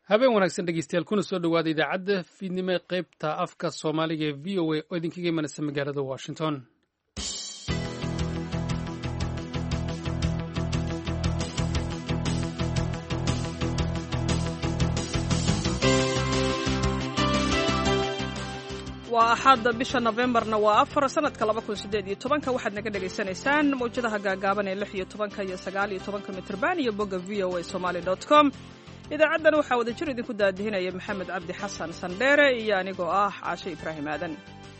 habeen wanaagsan dhegeystayaal kuna soo dhowaada idaacadda fiidnimo ee qaybta afka soomaaliga ee v o a oo idinkaga imanaysa magaalada washington. waa axad bisha Novembarna waa 4 sanadka 2018 waxaad naga dhageysanaysaan mawjadaha gaagaaban ee 16 iyo 19 mitirban iyo bogga voasomali.com. idaacadan waxaa wada jir idinku daadihinaya maxamed cabdi xasan sandheere iyo anigoo ah caashe ibraahim aadan.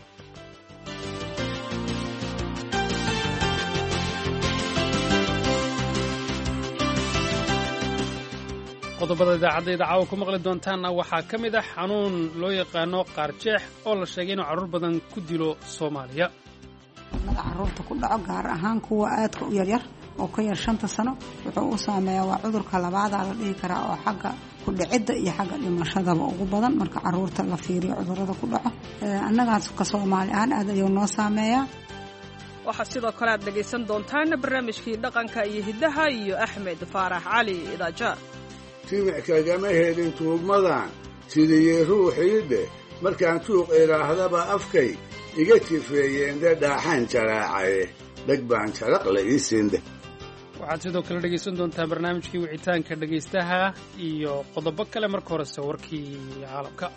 qodobada idaacadda caawa ku maqli doontaanna waxaa ka mid ah xanuun loo yaqaano qaarjeex oo la sheegay inuu carruur badan ku dilo Soomaaliya. carruurta ku dhaco gaar ahaan kuwa aadka u yaryar oo ka yar 5 sano wuxuu u saameeyaa waa cudurka labaad la dhihi karaa oo xagga ku dhicidda iyo xagga dhimashadaba ugu badan marka carruurta la fiiriyo cudurrada ku dhaco annagaas ka Soomaali ahaan aad ayuu noo saameeyaa. waxaa sidoo kale aad dhegaysan doontaan barnaamijkii dhaqanka iyo hiddaha iyo Axmed Faarax Cali Idaaja. simic kagama helin tuugmadan sidii ruuxii dheh markaan tuuq iraahdaba afkay iga tifeeyeen dhaaxaan jaraacay dhag baan jaraq la ii siinde. waxaad sidoo kale dhegaysan doontaa barnaamijkii wicitaanka dhegaystaha iyo qodobo kale. marka horese warkii caalamka.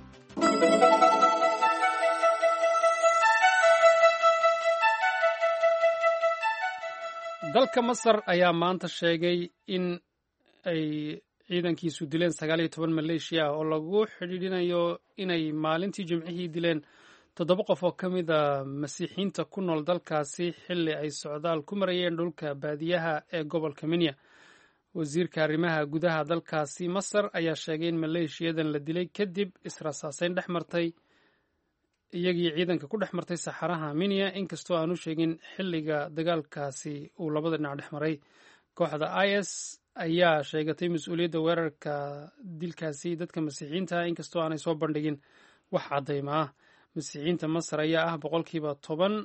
dalka Masar ayaa maanta sheegay in ay ciidankiisu dileen 19 maleeshiya oo lagu xidhiidhinayo inay maalintii Jimcihii dileen 7 qof oo ka mid ah masiixiinta ku nool dalkaasi xilli ay socdaal ku marayeen dhulka baadiyaha ee gobolka Minya. wasiirka arrimaha gudaha dalkaasi Masar ayaa sheegay in maleeshiyadan la dilay kadib israasaaseyn dhexmartay iyagii ciidanka ku dhexmartay saxaraha Minya inkastoo aanu sheegin xilliga dagaalkaasi uu labada dhinac dhexmaray. kooxda IS ayaa sheegatay mas'uuliyadda weerarka dilkaasi dadka masiixiinta inkastoo aanay soo bandhigin wax cadayma ah. masiixiinta Masar ayaa ah 10%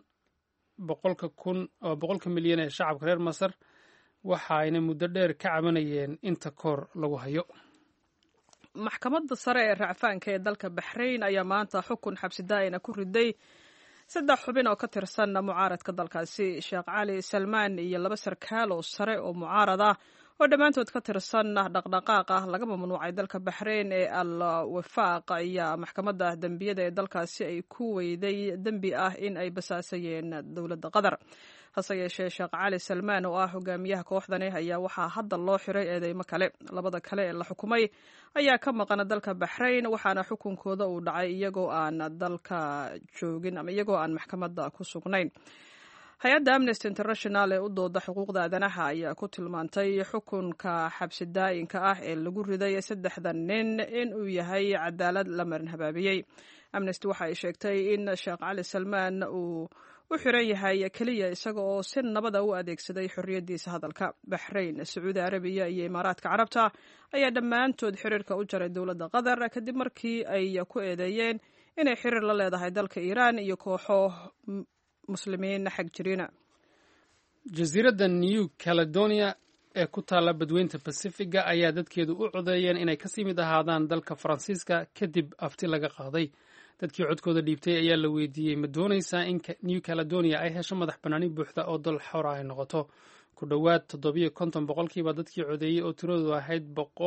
boqolka milyan ee shacabka reer Masar waxa ayna muddo dheer ka cabanayeen inta koor lagu hayo. maxkamadda sare ee racfaanka ee dalka Bahrain ayaa maanta xukun xabsi daa'ina ku riday 3 xubin oo ka tirsan mucaaradka dalkaasi Sheekh Cali Salmaan iyo 2 sarkaal oo sare oo mucaarad ah oo dhammaantood ka tirsan dhaqdhaqaaq ah laga mamnuucay dalka Bahrain ee al-Wafaaq ayaa maxkamadda dambiyada ee dalkaasi ay ku weyday dambi ah in ay basaasayeen dowladda Qatar. hase yeeshee Sheekh Cali Salmaan oo ah hogaamiyaha kooxdani ayaa waxaa hadda loo xiray eedeymo kale. labada kale ee la xukumay ayaa ka maqan dalka Bahrain waxaana xukunkooda uu dhacay iyagoo aan dalka joogin ama iyagoo aan maxkamadda ku sugnayn. hay-adda Amnesty International ee u dooda xuquuqda aadanaha ayaa ku tilmaantay xukunka xabsi daa'inka ah ee lagu riday 3 nin in uu yahay cadaalad la marin habaabiyey. Amnesty waxa ay sheegtay in Sheekh Cali Salmaan uu u xiran yahay kaliya isaga oo si nabada u adeegsaday xorriyadiisa hadalka. Bahrain, Sacuudi Arabiya iyo Imaaraadka Carabta ayaa dhammaantood xiriirka u jaray dowladda Qatar kadib markii ay ku eedeeyeen inay xiriir la leedahay dalka Iiraan iyo kooxo muslimiin xag jirina. jasiiradda New Caledonia ee ku taalla badweynta Pacifiga ayaa dadkeedu u codeeyeen inay kasii mid ahaadaan dalka Faransiiska kadib afti laga qaaday. dadkii codkooda dhiibtay ayaa la weydiiyey ma doonaysaa in New Caledonia ay hesho madax bannaani buuxda oo dal xor ay noqoto. ku dhowaad 57% dadkii codeeyey oo tiradoodu ahayd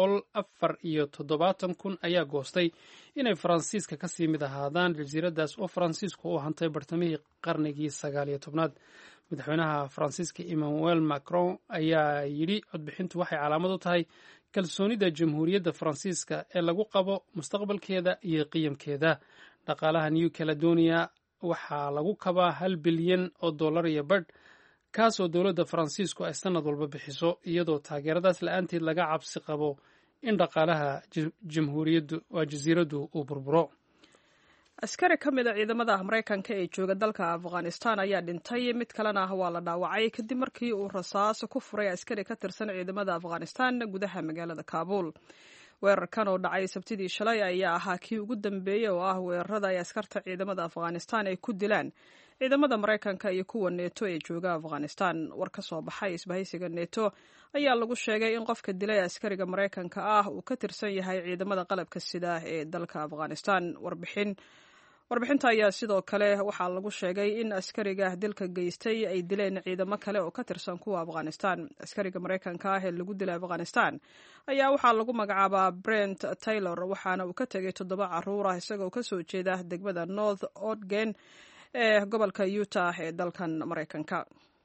174,000 ayaa goostay inay Faransiiska kasii mid ahaadaan jasiiraddaas oo Faransiisku u hantay bartamihii qarnigii 19aad. madaxweynaha Faransiiska Emmanuel Macron ayaa yidhi codbixintu waxay calaamad u tahay kalsoonida jamhuuriyadda Faransiiska ee lagu qabo mustaqbalkeeda iyo qiyamkeeda. dhaqaalaha New Caledonia waxaa lagu kabaa $1 bilyan iyo badh kaasoo dowladda Faransiisku ay sanad walba bixiso iyadoo taageeradaas la'aanteed laga cabsi qabo in dhaqaalaha jasiiraddu uu burburo. askari ka mid a ciidamada Mareykanka ee jooga dalka Afghanistan ayaa dhintay mid kalena waa la dhaawacay kadib markii uu rasaas ku furay askari ka tirsan ciidamada Afghanistan gudaha magaalada Kabul. weerarkan oo dhacay Sabtidii shalay ayaa ahaa kii ugu dambeeyay oo ah weerarada ay askarta ciidamada Afghanistan ay ku dilaan ciidamada maraykanka iyo kuwa neto ee jooga afghanistan. war ka soo baxay isbahaysiga neto ayaa lagu sheegay in qofka dilay askariga maraykanka ah uu ka tirsan yahay ciidamada qalabka sida ee dalka afghanistan. warbixinta ayaa sidoo kale waxaa lagu sheegay in askariga dilka geystay ay dileen ciidamo kale oo ka tirsan kuwa afghanistan. askariga maraykanka ah ee lagu dilay afghanistan ayaa waxaa lagu magacaabaa Brent Taylor, waxaana uu ka tegay 7 caruur ah isagoo kasoo jeeda degmada North Ogden ee gobolka Utah ee dalkan maraykanka.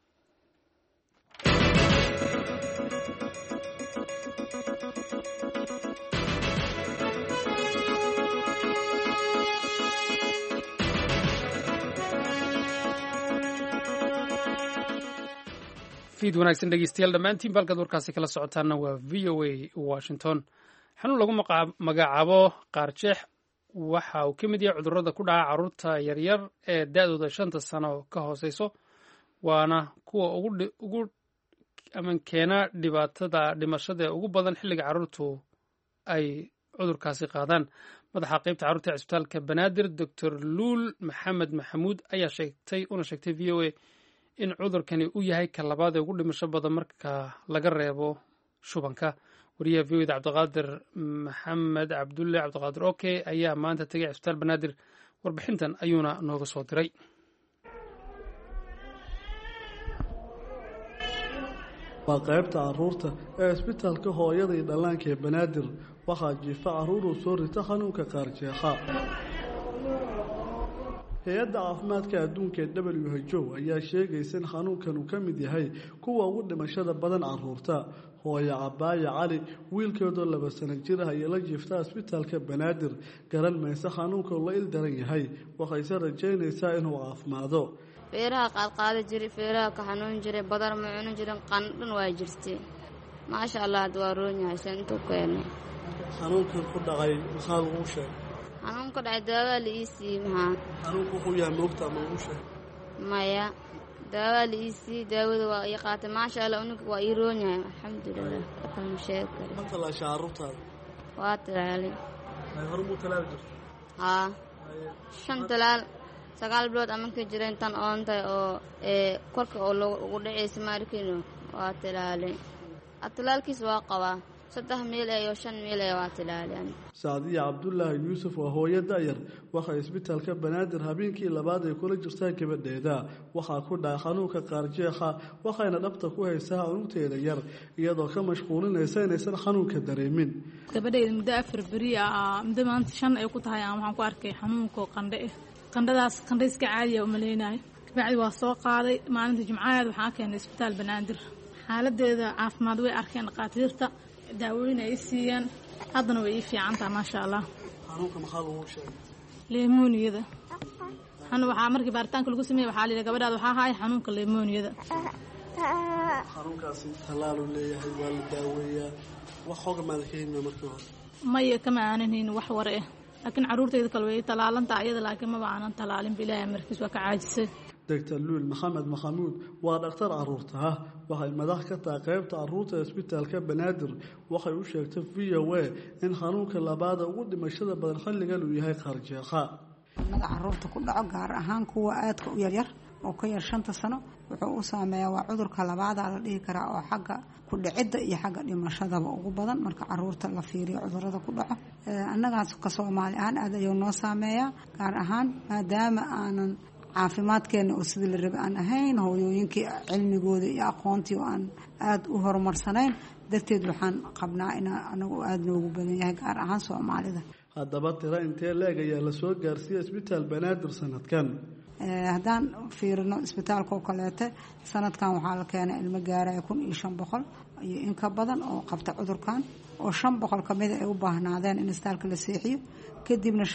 fiid wanaagsan dhegeystayaal dhammaantiin balkaad warkaasi kala socotaana waa v o a washington. xanuun lagu magacaabo qaarjeex waxa uu ka mid yahay cudurrada ku dhaca carruurta yaryar ee da-dooda 5 sano ka hooseyso, waana kuwa ugu keena dhibaatada dhimashada ugu badan xilliga carruurtu ay cudurkaasi qaadaan. madaxa qaybta carruurta ee cisbitaalka banaadir Dr. Luul Maxamed Maxamuud ayaa sheegtay v o a in cudurkani uu yahay ka labaad ee ugu dhimasho badan marka laga reebo shubanka. wariyaha v o da cabdiqaadir maxamed cabdiqaadir oke ayaa maanta tegay cisbitaal banaadir. warbixintan ayuuna nooga soo diray. waa qaybta caruurta ee cisbitaalka hooyada iyo dhallaanka ee banaadir. waxaa jiifa caruuruu soo rita xanuunka qaarjeexa. hay-adda caafimaadka adduunka ee WHO ayaa sheegaysa in xanuunkan uu ka mid yahay kuwa ugu dhimashada badan caruurta. hooyo Cabaaya Cali wiilkeedoo 2 sano jir ah ayaa la jiifta cisbitaalka banaadir, garan maysa xanuunka la il daran yahay, waxayse rajaynaysaa inuu caafimaado. feeraha qaadqaada jiray, feeraha ka xanuun jiray, badar ma cunin jirin, qandhan waa jirtay. maasha Allah had waa roon yahay santu keenay. xanuunkan ku dhacay maxaa lagu sheegay? xanuunka dhacay daawa la ii siiyey. xanuunku wuxuu yahay moogta ma lagu sheegay? maya, daawa la ii siiyey, daawada waa ii qaatay. maasha Allah unuga waa ii roon yahay alxamdulillah. waxaan sheeg karay ma talaashay caruurtaada? waa talaalay. ay hor mu talaal jirto? haa 5 talaal 9 bilood ama ka jireen tan oontay oo korka oo ugu dhacaysa maarkiino waa talaalay. talaalkiis waa qabaa 3 meel iyo 5 meel waa talaalaan. Saadiya Cabdullaahi Yuusuf waa hooyo da'yar, waxay isbitaalka banaadir habeenkii labaad ay kula jirtaa gabadheeda. waxaa ku dhacay xanuunka qaarjeexa, waxayna dhabta ku haysaa cunugteeda yar iyadoo ka mashquulinaysa inaysan xanuunka dareemin. gabadheeda muddo 4 beri muddo maanta 5 ay ku tahay waxaan ku arkay xanuunka qandhadaas iska caadi ah umaleynaayo. kabacdi waa soo qaaday maalinta Jimcadeed waxaan keenay isbitaal banaadir. xaaladeeda caafimaad way arkeen dhaqaatiirta, daawooyin ay siiyaan, haddana way ii fiican tahay maasha Allah. xanuunka maxaa lagu sheegay? leemooniyada. waxaa markii baaritaanka lagu sameeyay waxaa la yidhi gabadhaada waxaa haay xanuunka leemooniyada. xanuunkaasi talaal uu leeyahay, waa la daaweeyaa. wax xoog ma la keenay markii hore? maya kama aanan hayn wax war ah, laakiin caruurtayda kale way talaalanta ayada, laakiin ma baanan talaalin bilaa markiis waa ka caajisay. Dr. Luul Maxamed Maxamuud waa dhakhtar caruurta ah, waxay madax ka tahay qaybta caruurta isbitaalka banaadir. waxay u sheegtay VOA in xanuunka labaad ugu dhimashada badan xilligan uu yahay qaarjeexa. caruurta ku dhaco gaar ahaan kuwa aadka u yaryar oo ka yar 5 sano wuxuu u saameeyaa waa cudurka labaad la dhihi karaa oo xagga ku dhicidda iyo xagga dhimashadaba ugu badan marka caruurta la fiiriyo cudurrada ku dhaco. annagaas ka Soomaali ahaan aad ayuu noo saameeyaa, gaar ahaan maadaama aanan caafimaadkeena oo sidii la rabay aan ahayn, hooyooyinkii cilmigooda iyo aqoontii oo aan aad u horumarsanayn darteed waxaan qabnaa in anagu aad noogu badan yahay gaar ahaan Soomaalida. haddaba tira intee leeg ayaa la soo gaarsiiyey isbitaal banaadir sanadkan? haddaan fiirino isbitaalka oo kaleete sanadkan waxaa la keenay ilmo gaaraya 1500 iyo in ka badan oo qabta cudurkan, oo 500 kamid ay u baahnaadeen in isbitaalka la seexiyo, kadibna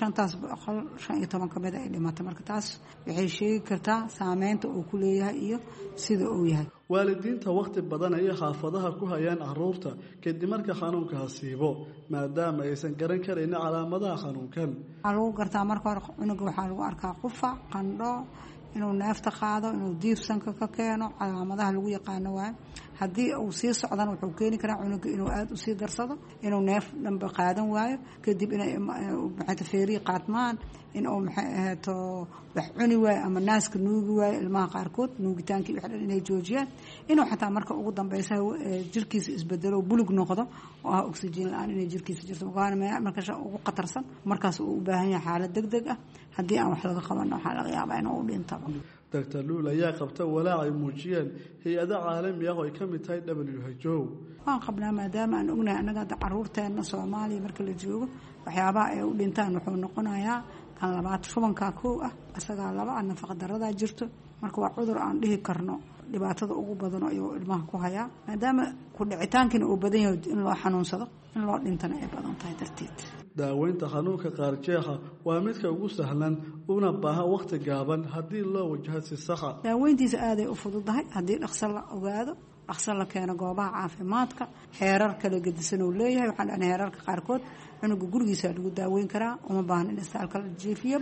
515 kamid ay dhimatay. marka taas waxay sheegi kartaa saameynta uu ku leeyahay iyo sida uu yahay. waalidiinta waqti badan ay xaafadaha ku hayaan caruurta kadib marka xanuunka hasiibo, maadaama aysan garan karin calaamadaha xanuunkan. waxaa lagu gartaa marka hore cunuga waxaa lagu arkaa qufac, qandho inuu neefta qaado, inuu diibsanka ka keeno, calaamadaha lagu yaqaano waaye. haddii uu sii socdana wuxuu keeni karaa cunuga inuu aada usii darsado, inuu neef dhanba qaadan waayo, kadib inay feerihi qaatmaan, inuu maxay ahaato wax cuni waayo ama naaska nuugi waayo ilmaha qaarkood nuugitaankii wax dhan inay joojiyaan, inuu xataa marka ugu dambeysa jirkiisa isbedelo bulug noqdo oo ah oxygen la-aan inay jirkiisa jirto marka ugu khatarsan markaas uu u baahan yahay xaalad degdeg ah. haddii aan wax laga qaban waxaa laga yaabaa inuu u dhintaba. Dr. Luul ayaa qabta walaac ay muujiyeen hay-ada caalami ah oo ay ka mid tahay WHO. waan qabnaa maadaama aan ognahay annaga hadda caruurteena Soomaaliya marka la joogo waxyaabaha ay u dhintaan wuxuu noqonayaa kan labaad shubanka kow ah, asagaa laba ah nafaqa darrada jirto. marka waa cudur aan dhihi karno dhibaatada ugu badan ayuu ilmaha ku hayaa, maadaama ku dhicitaankina uu badan yahay in loo xanuunsado in loo dhintana ay badan tahay darteed. daaweynta xanuunka qaarjeexa waa midka ugu sahlan una baahan waqti gaaban haddii loo wajaho si sax ah. daaweyntiisa aaday u fududahay haddii dhaqso la ogaado, dhaqso la keeno goobaha caafimaadka. xeerar kala gedisan uu leeyahay, waxaan dhahnay xeerarka qaarkood cunuga gurigiisa lagu daaweyn karaa, uma baahna in istaalka la jiifiyaba.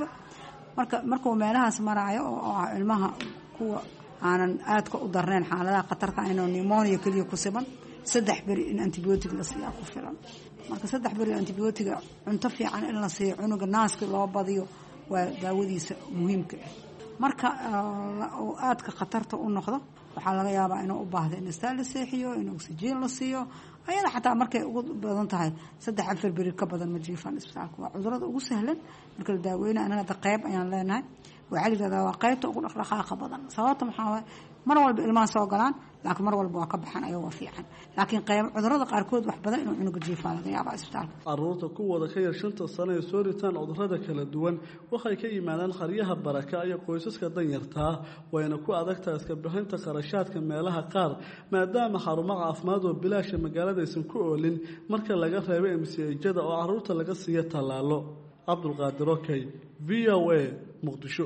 markuu meelahaas maraayo oo ah ilmaha kuwa aanan aadka u darnayn xaaladaha khatarta inuu pneumonia keliya ku siban 3 beri in antibiotic la siiyaa ku filan. marka 3 beri antibiotic cunto fiican in la siiyo cunuga naaska loo badiyo waa daawadiisa muhiimka ah. marka oo aadka khatarta u noqdo waxaa laga yaabaa inuu u baahdo in istaal la seexiyo, in oxygen la siiyo. ayada xataa markay ugu badan tahay 3-4 beri ka badan ma jiifan isbitaalka. waa cudurada ugu sahlan marka la daaweynayo. anaga qayb ayaan leenahay waxaa la yidhahdaa waa qaybta ugu dhaqdhaqaaqa badan. sababta maxaa waaye mar walba ilmaha soo galaan laakiin mar walba waa ka baxan ayagoo fiican, laakiin qayb cudurada qaarkood wax badan inuu cunuga jiifaa laga yaabaa isbitaalka. caruurta kuwooda ka yar 5 sano ee soo ritaan cudurada kala duwan waxay ka yimaadaan qaryaha baraka iyo qoysaska danyartaa, wayna ku adagtaa iska bixinta qarashaadka meelaha qaar maadaama xarumo caafimaad oo bilaasha magaalada aysan ku oolin marka laga reebo MCH-da oo caruurta laga siiyo tallaalo. Cabdulqaadir Okey, VOA, Muqdisho.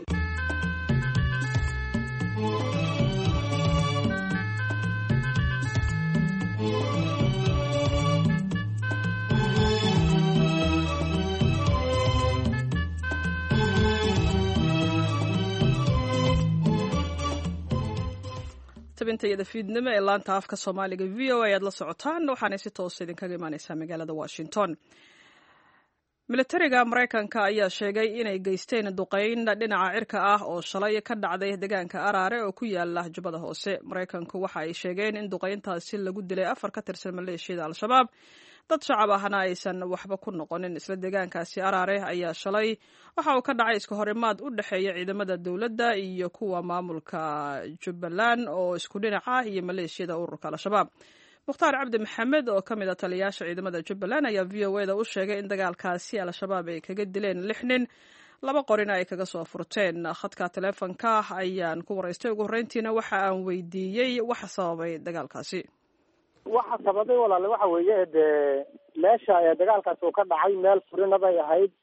tabintayada fiidnimo ee laanta afka Soomaaliga VOA aad la socotaan, waxaana si toos idinkaga imaaneysaa magaalada Washington. militariga Mareykanka ayaa sheegay inay geysteen duqeyn dhinaca cirka ah oo shalay ka dhacday deegaanka Araare oo ku yaala Jubbada Hoose. Mareykanku waxa ay sheegeen in duqeyntaasi lagu dilay 4 ka tirsan maleeshiyada Al-Shabaab. dad shacab ahna aysan waxba ku noqonin. isla deegaankaasi Araare ayaa shalay waxa uu ka dhacay isku horimaad u dhaxeeya ciidamada dawladda iyo kuwa maamulka Jubbaland oo isku dhinac ah iyo maleeshiyada ururka Al-Shabaab. Mukhtaar Cabdi Maxamed oo ka mid ah taliyaasha ciidamada Jubbaland ayaa VOA-da u sheegay in dagaalkaasi Al-Shabaab ay kaga dileen 6 nin, 2 qorina ay kaga soo furteen. khadka taleefanka ayaan ku wareystay ugu horeyntiina waxa aan weydiiyey waxa sababay dagaalkaasi. waxa sababay walaal waxa weeye meesha dagaalkaasi uu ka dhacay meel furinada ay ahayd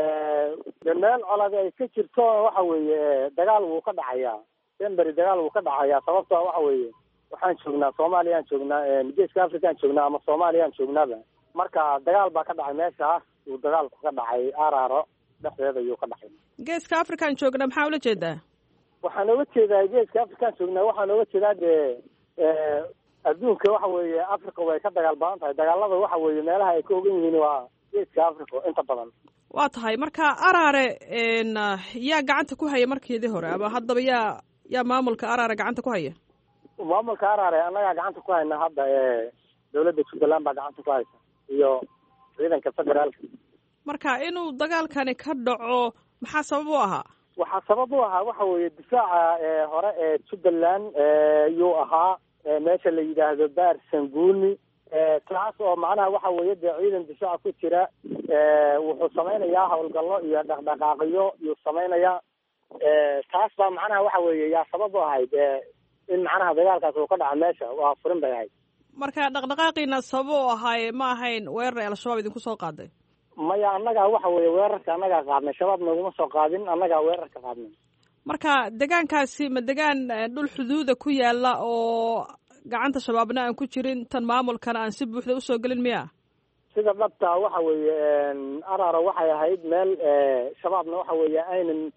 meel colaad ay ka jirto. waxa weeye dagaal uu ka dhacayaa Denberi, dagaal uu ka dhacayaa sababtoo waxa weeye waxaan joognaa Soomaaliya, aan joognaa Geeska Afrika, aan joognaa ama Soomaaliya aan joognaaba. marka dagaal baa ka dhacay meesha, uu dagaalku ka dhacay Araaro dhexdeeda ayuu ka dhacay. Geeska Afrika aan joognaa maxaa ula jeedaa? waxaan uga jeedaa Geeska Afrika aan joognaa, waxaan uga jeedaa adduunka waxa weeye Afrika way ka dagaal badan tahay. dagaalada waxa weeye meelaha ay ka ogan yihiin waa Geeska Afrika inta badan. waa tahay marka Araare yaa gacanta ku haya markeedii hore ama haddaba yaa maamulka Araare gacanta ku haya? maamulka Araare annaga gacanta ku hayna hadda dawladda Jubbaland baa gacanta ku haysa iyo ciidanka federaalka. marka inuu dagaalkani ka dhaco maxaa sabab u ahaa? waxaa sabab u ahaa waxa weeye difaaca hore ee Jubbaland yuu ahaa meesha la yidhaahdo Baar Sanguuni. taas oo macnaha waxa weeye ciidan difaac ku jira wuxuu samaynayaa howlgallo iyo dhaqdhaqaaqyo yuu samaynayaa. taas baa macnaha waxa weeye yaa sabab u ahayd in macnaha dagaalkaas uu ka dhaco meesha. waa furin bay ahayd. marka dhaqdhaqaaqiina sabab u ahay ma ahayn weerar Al-Shabaab idinku soo qaaday? maya, annaga waxa weeye weerarka annagaa qaadnay, shabaab naguma soo qaadin, annagaa weerarka qaadnay. marka deegaankaasi ma deegaan dhul xuduuda ku yaala oo gacanta shabaabna aan ku jirin, tan maamulkana aan si buuxda usoo gelin miya? sida dhabta waxa weeye Araaro waxay ahayd meel shabaabna waxa weeye aynan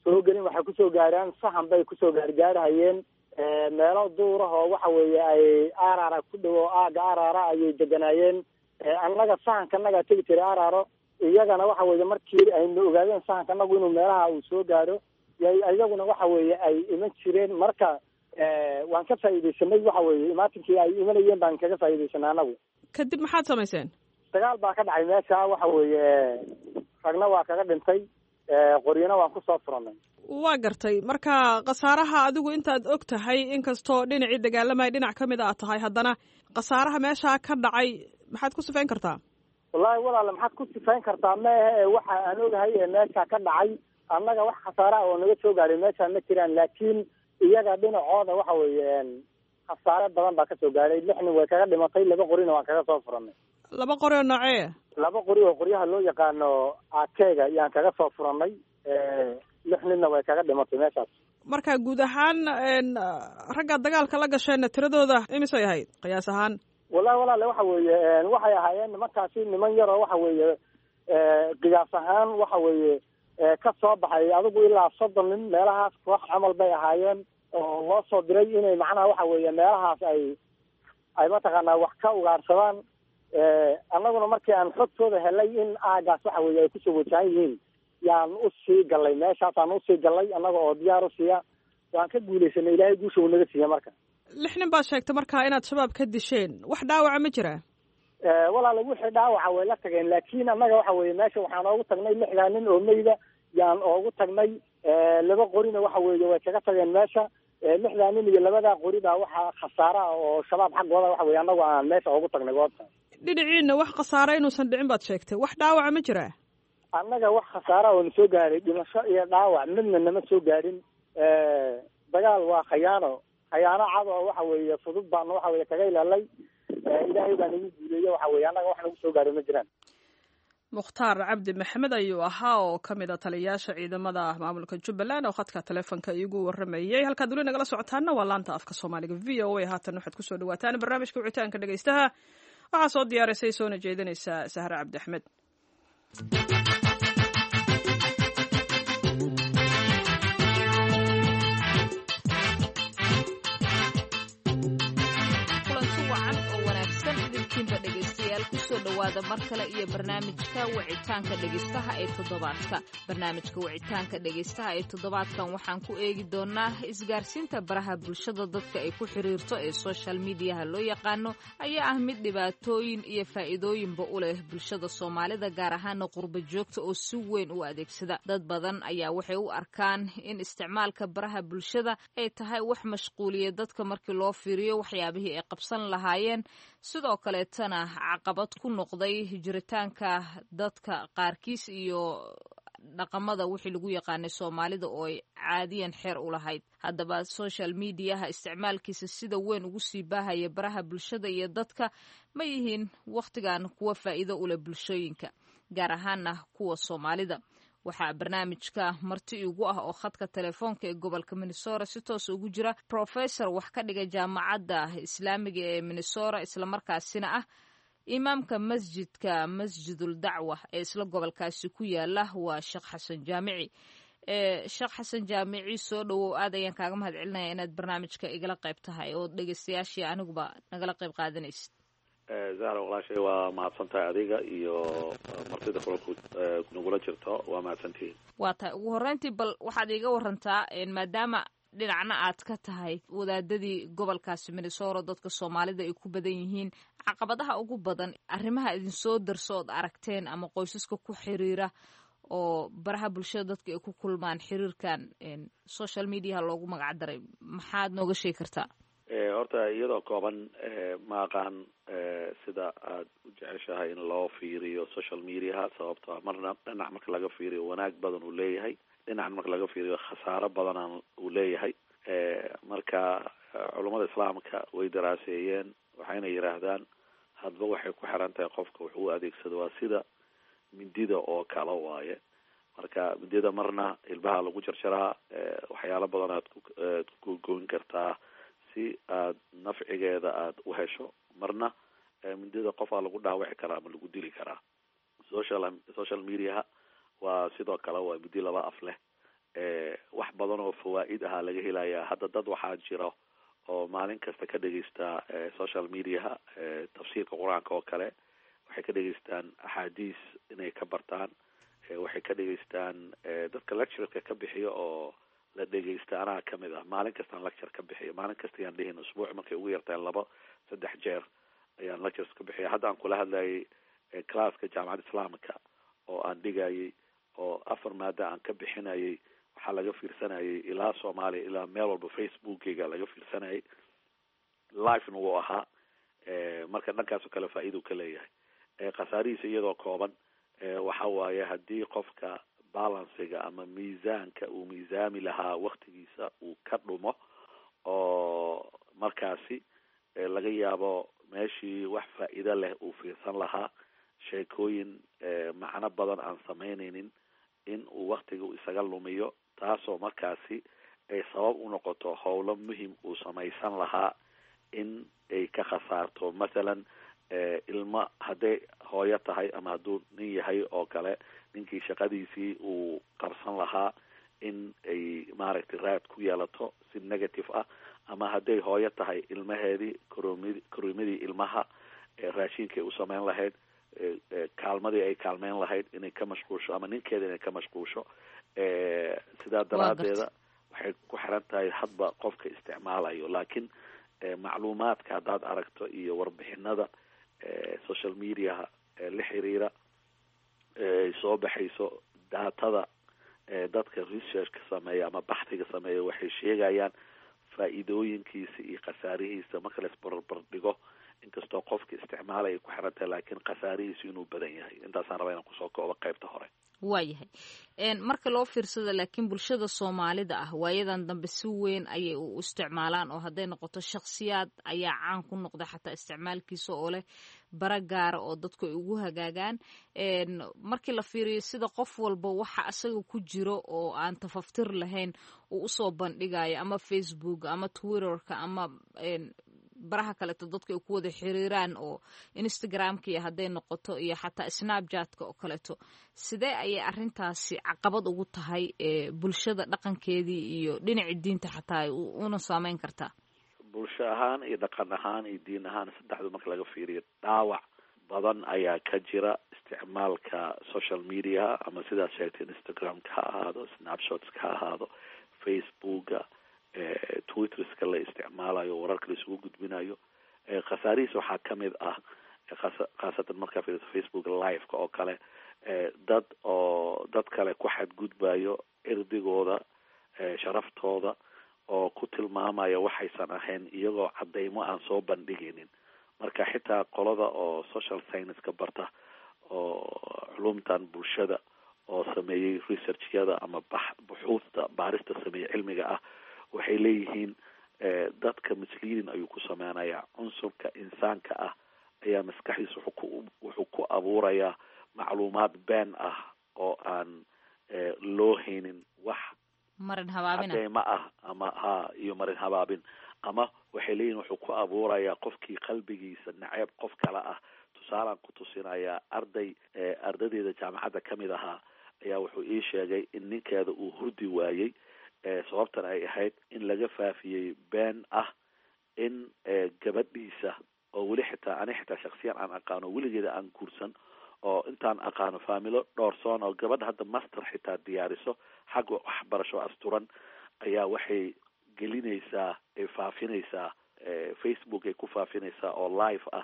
soo gelin waxay kusoo gaaraan sahan bay kusoo gaargaarhayeen meelo duurahoo waxa weeye ay aaraara ku dhow oo aaga aaraara ayay deganaayeen annaga sahankanagaa tegi jiray aaraaro iyagana waxa weeye markii aynu ogaadeen sahankanagu inuu meelaha uu soo gaadho iyaguna waxa weeye ay iman jireen marka waan ka faa'iidaysanay waxa weeye imaatinkii ay imanayeen baan kaga faa'iidaysanay anagu kadib maxaad samayseen dagaal baa ka dhacay meesha waxa weeye ragna waa kaga dhintay qoryana waan kusoo furanay waa gartay marka khasaaraha adigu intaad og tahay inkastoo dhinacii dagaalamaya dhinac ka mid a tahay haddana khasaaraha meeshaa ka dhacay maxaad ku sifayn kartaa wallaahi walaale maxaad ku sifayn kartaa meehe waxa aan ogahay meesha ka dhacay annaga wax khasaaraha oo naga soo gaadhay meesha ma jiraan laakiin iyaga dhinacooda waxa weeye khasaare badan baa kasoo gaadhay 6 nin way kaga dhimatay 2 qorina waan kaga soo furanay 2 qori oo noocee 2 qori oo qoryaha loo yaqaano akeega yaan kaga soo furanay 6 ninna way kaga dhimatay meeshaas marka guud ahaan ragga dagaalka la gasheen tiradooda imisay ahayd qiyaas ahaan wallahi walaale waxa weeye waxay ahaayeen nimankaasi niman yar oo waxa weeye qiyaas ahaan waxa weeye ka soo baxay adigu ilaa 30 nin meelahaas koox camal bay ahaayeen oo loo soo diray inay macnaha waxa weeye meelahaas ay mataqaanaa wax ka ugaarsadaan annaguna markii aan xogtooda helay in aagaas waxa weeye ay kusoo wajahan yihiin yaan usii gallay meeshaasaan usii gallay annaga oo diyaar u siiya waan ka guulaysanay ilaahay guusha uu naga siiya marka 6 nin baad sheegtay marka inaad shabaab ka disheen wax dhaawaca ma jira walaala wixii dhaawaca way la tageen laakiin annaga waxa weeye meesha waxaan oogu tagnay 6 nin oo meyda yaan oogu tagnay 2 qorina waxa weeye way kaga tageen meesha 6 nin iyo 2 qori baa waxa khasaara oo shabaab xaggooda waxa weeye annagu aan meesha oogu tagnay goobta dhinaciina wax khasaara inuusan dhicin baad sheegtay wax dhaawaca ma jira annaga wax khasaara oo na soo gaaray dhimasho iyo dhaawac midna nama soo gaarin dagaal waa khayaano cad oo waxa weeye fudud baan waxa weeye kaga ilaalay ilaahay baa nagu guuleeyay waxa weeye annaga wax nagu soo gaaray ma jiraan mukhtaar cabdi maxamed ayuu ahaa oo ka mid a taliyayaasha ciidamada maamulka jubbaland oo khadka taleefonka iigu waramayay halkaad weli nagala socotaana waa laanta afka soomaaliga v o a haatan waxaad kusoo dhawaataan barnaamijka wicitaanka dhegaystaha waxaa soo diyaarisay soona jeedinaysa sahre cabdi axmed kusoo dhawaada mar kale iyo barnaamijka wicitaanka dhegaystaha ee toddobaadka barnaamijka wicitaanka dhegaystaha ee toddobaadkan waxaan ku eegi doonaa isgaarsiinta baraha bulshada dadka ay ku xiriirto ee social mediaha loo yaqaano ayaa ah mid dhibaatooyin iyo faa'iidooyinba u leh bulshada soomaalida gaar ahaana qurba joogta oo si weyn u adeegsada dad badan ayaa waxay u arkaan in isticmaalka baraha bulshada ay tahay wax mashquuliya dadka markii loo fiiriyo waxyaabihii ay qabsan lahaayeen sidoo kaleetana caqabad ku noqday jiritaanka dadka qaarkiis iyo dhaqamada wixii lagu yaqaanay soomaalida oo ay caadiyan xeer u lahayd haddaba social mediaha isticmaalkiisa sida weyn ugu sii baahaya baraha bulshada iyo dadka ma yihiin wakhtigan kuwa faa'iido u leh bulshooyinka gaar ahaana kuwa soomaalida waxaa barnaamijka marti igu ah oo khadka telefoonka ee gobolka Minnesota si toos ugu jira professor wax ka dhiga jaamacadda islaamiga ee Minnesota islamarkaasina ah imaamka masjidul dacwa ee isla gobolkaasi ku yaala waa Sheekh Xasan Jaamici Sheekh Xasan Jaamici soo dhawow aad ayaan kaaga mahadcelinayaa inaad barnaamijka igala qayb tahay oo dhageystayaashii aniguba nagala qayb qaadanaysid zahra walaashay waa mahadsantahay adiga iyo martida kulku nagula jirto waa mahadsantihiin waa tahay ugu horreyntii bal waxaad iiga warantaa maadaama dhinacna aad ka tahay wadaadadii gobolkaasi Minnesota dadka Soomaalida ay ku badan yihiin caqabadaha ugu badan arrimaha idin soo darso ood aragteen ama qoysaska ku xiriira oo baraha bulshada dadka ay ku kulmaan xiriirkan social media loogu magac daray maxaad nooga sheegi kartaa horta iyadoo kooban ma aqaan sida aad u jeceshahay in loo fiiriyo social mediaha sababtoo marna dhinac marka laga fiiriyo wanaag badan uu leeyahay dhinac marka laga fiiriyo khasaaro badan uu leeyahay marka culummada islaamka way daraaseeyeen waxayna yiraahdaan hadba waxay ku xiran tahay qofka wuxuu u adeegsado waa sida mindida oo kala waaye marka mindida marna ilbaha lagu jarjaraa waxyaalo badan aad ku goyn kartaa si aad nafcigeeda aad u hesho marna mindida qofaa lagu dhaawici karaa ama lagu dili karaa social mediaha waa sidoo kale waa midi laba af leh wax badan oo fawaa'id ahaa laga helayaa. hadda dad waxaa jira oo maalin kasta ka dhegeysta social mediaha tafsiirka qur-aanka oo kale, waxay ka dhegeystaan axaadiis inay ka bartaan, waxay ka dhegeystaan dadka lectureka ka bixiyo oo la dhegeysta. anaa kamid ah, maalin kastaan lecture ka bixiyo, maalin kasta ayaan dhihin usbuuc markay ugu yartaan 2-3 jeer ayaan lectures ka bixiya. hadda aan kula hadlayay classka jaamacadda islaamka oo aan dhigayay oo 4 maada aan ka bixinayay, waxaa laga fiirsanayay ilaa Soomaaliya ilaa meel walba facebookeyga laga fiirsanayay, live-na wuu ahaa. marka dhankaasoo kale faa'iido ka leeyahay. khasaarihiisa iyadoo kooban waxa waaye haddii qofka balansiga ama miisaanka uu miisaami lahaa waktigiisa uu ka dhumo, oo markaasi laga yaabo meeshii wax faa'iido leh uu fiirsan lahaa, sheekooyin macno badan aan samaynaynin in uu waktiga isaga lumiyo, taasoo markaasi ay sabab u noqoto howlo muhim uu samaysan lahaa in ay ka khasaarto. mathalan ilmo hadday hooyo tahay ama hadduu nin yahay oo kale, ninkii shaqadiisii uu qarsan lahaa in ay maaragtay raad ku yeelato si negative ah, ama hadday hooyo tahay ilmaheedii koroomadii ilmaha raashinkay u samayn lahayd, kaalmadii ay kaalmeyn lahayd inay ka mashquulsho, ama ninkeeda inay ka mashquulsho. sidaa daraadeeda waxay ku xiran tahay hadba qofka isticmaalayo. laakiin macluumaadka haddaad aragto iyo warbixinada social mediaha la xiriira ay soo baxayso, daatada dadka researchka sameeya ama baxdiga sameeya waxay sheegayaan faa'iidooyinkiisa iyo khasaarihiisa marka la isbarbar dhigo, inkastoo qofka isticmaalaya ay ku xiran tahay, laakiin khasaarihiisu inuu badan yahay. intaasaan rabaa inaan kusoo koobo qaybta hore. waayahay marka loo fiirsado laakiin bulshada Soomaalida ah waayadan dambe si weyn ayay u isticmaalaan, oo hadday noqoto shakhsiyaad ayaa caan ku noqda xataa isticmaalkiisa oo leh bara gaara oo dadku ay ugu hagaagaan. markii la fiiriyo sida qof walba waxa asaga ku jiro oo aan tafaftir lahayn uu usoo bandhigayo, ama Facebook ama Twitterka ama baraha kaleeto dadka ay ku wada xiriiraan oo Instagramka iyo hadday noqoto iyo xataa Snapchatka oo kaleeto, sidee ayay arrintaasi caqabad ugu tahay bulshada dhaqankeedii iyo dhinaca diinta xataa ay una saameyn kartaa? bulsho ahaan iyo dhaqan ahaan iyo diin ahaan saddexdu marka laga fiiriyo dhaawac badan ayaa ka jira isticmaalka social media, ama sidaas sheegtay Instagramka ha ahaado, Snapchatska ha ahaado, Facebooka, Twitterska la isticmaalayo, wararka la isugu gudbinayo. khasaarihiisa waxaa kamid ah khaasatan markaa fiiriso Facebook live-ka oo kale, dad kale ku xadgudbayo irdigooda, sharaftooda, oo ku tilmaamaya waxaysan ahayn iyagoo cadaymo aan soo bandhigaynin. marka xitaa qolada oo social science-ka barta oo culumtan bulshada oo sameeyey researchyada ama buxuusta baarista sameeyey cilmiga ah, waxay leeyihiin dadka misleading ayuu ku sameynayaa. cunsurka insaanka ah ayaa maskaxdiisa wuxuu ku abuurayaa macluumaad been ah oo aan loo haynin wax marin habaabin cadeymo ah ama iyo marin habaabin, ama waxay leeyihin wuxuu ku abuurayaa qofkii qalbigiisa naceeb qof kale ah. tusaalaan ku tusinayaa ardaydeeda jaamacadda kamid ahaa ayaa wuxuu ii sheegay in ninkeeda uu hurdi waayey, sababtan ay ahayd in laga faafiyey been ah in gabadhiisa oo weli xitaa shaksiyan aan aqaano, weligeeda aan guursan, oo intaan aqaano faamilo dhowrsoon oo gabadha hadda master xitaa diyaariso xagga waxbarasho asturan, ayaa waxay gelinaysaa ay faafinaysaa Facebook ay ku faafinaysaa oo live ah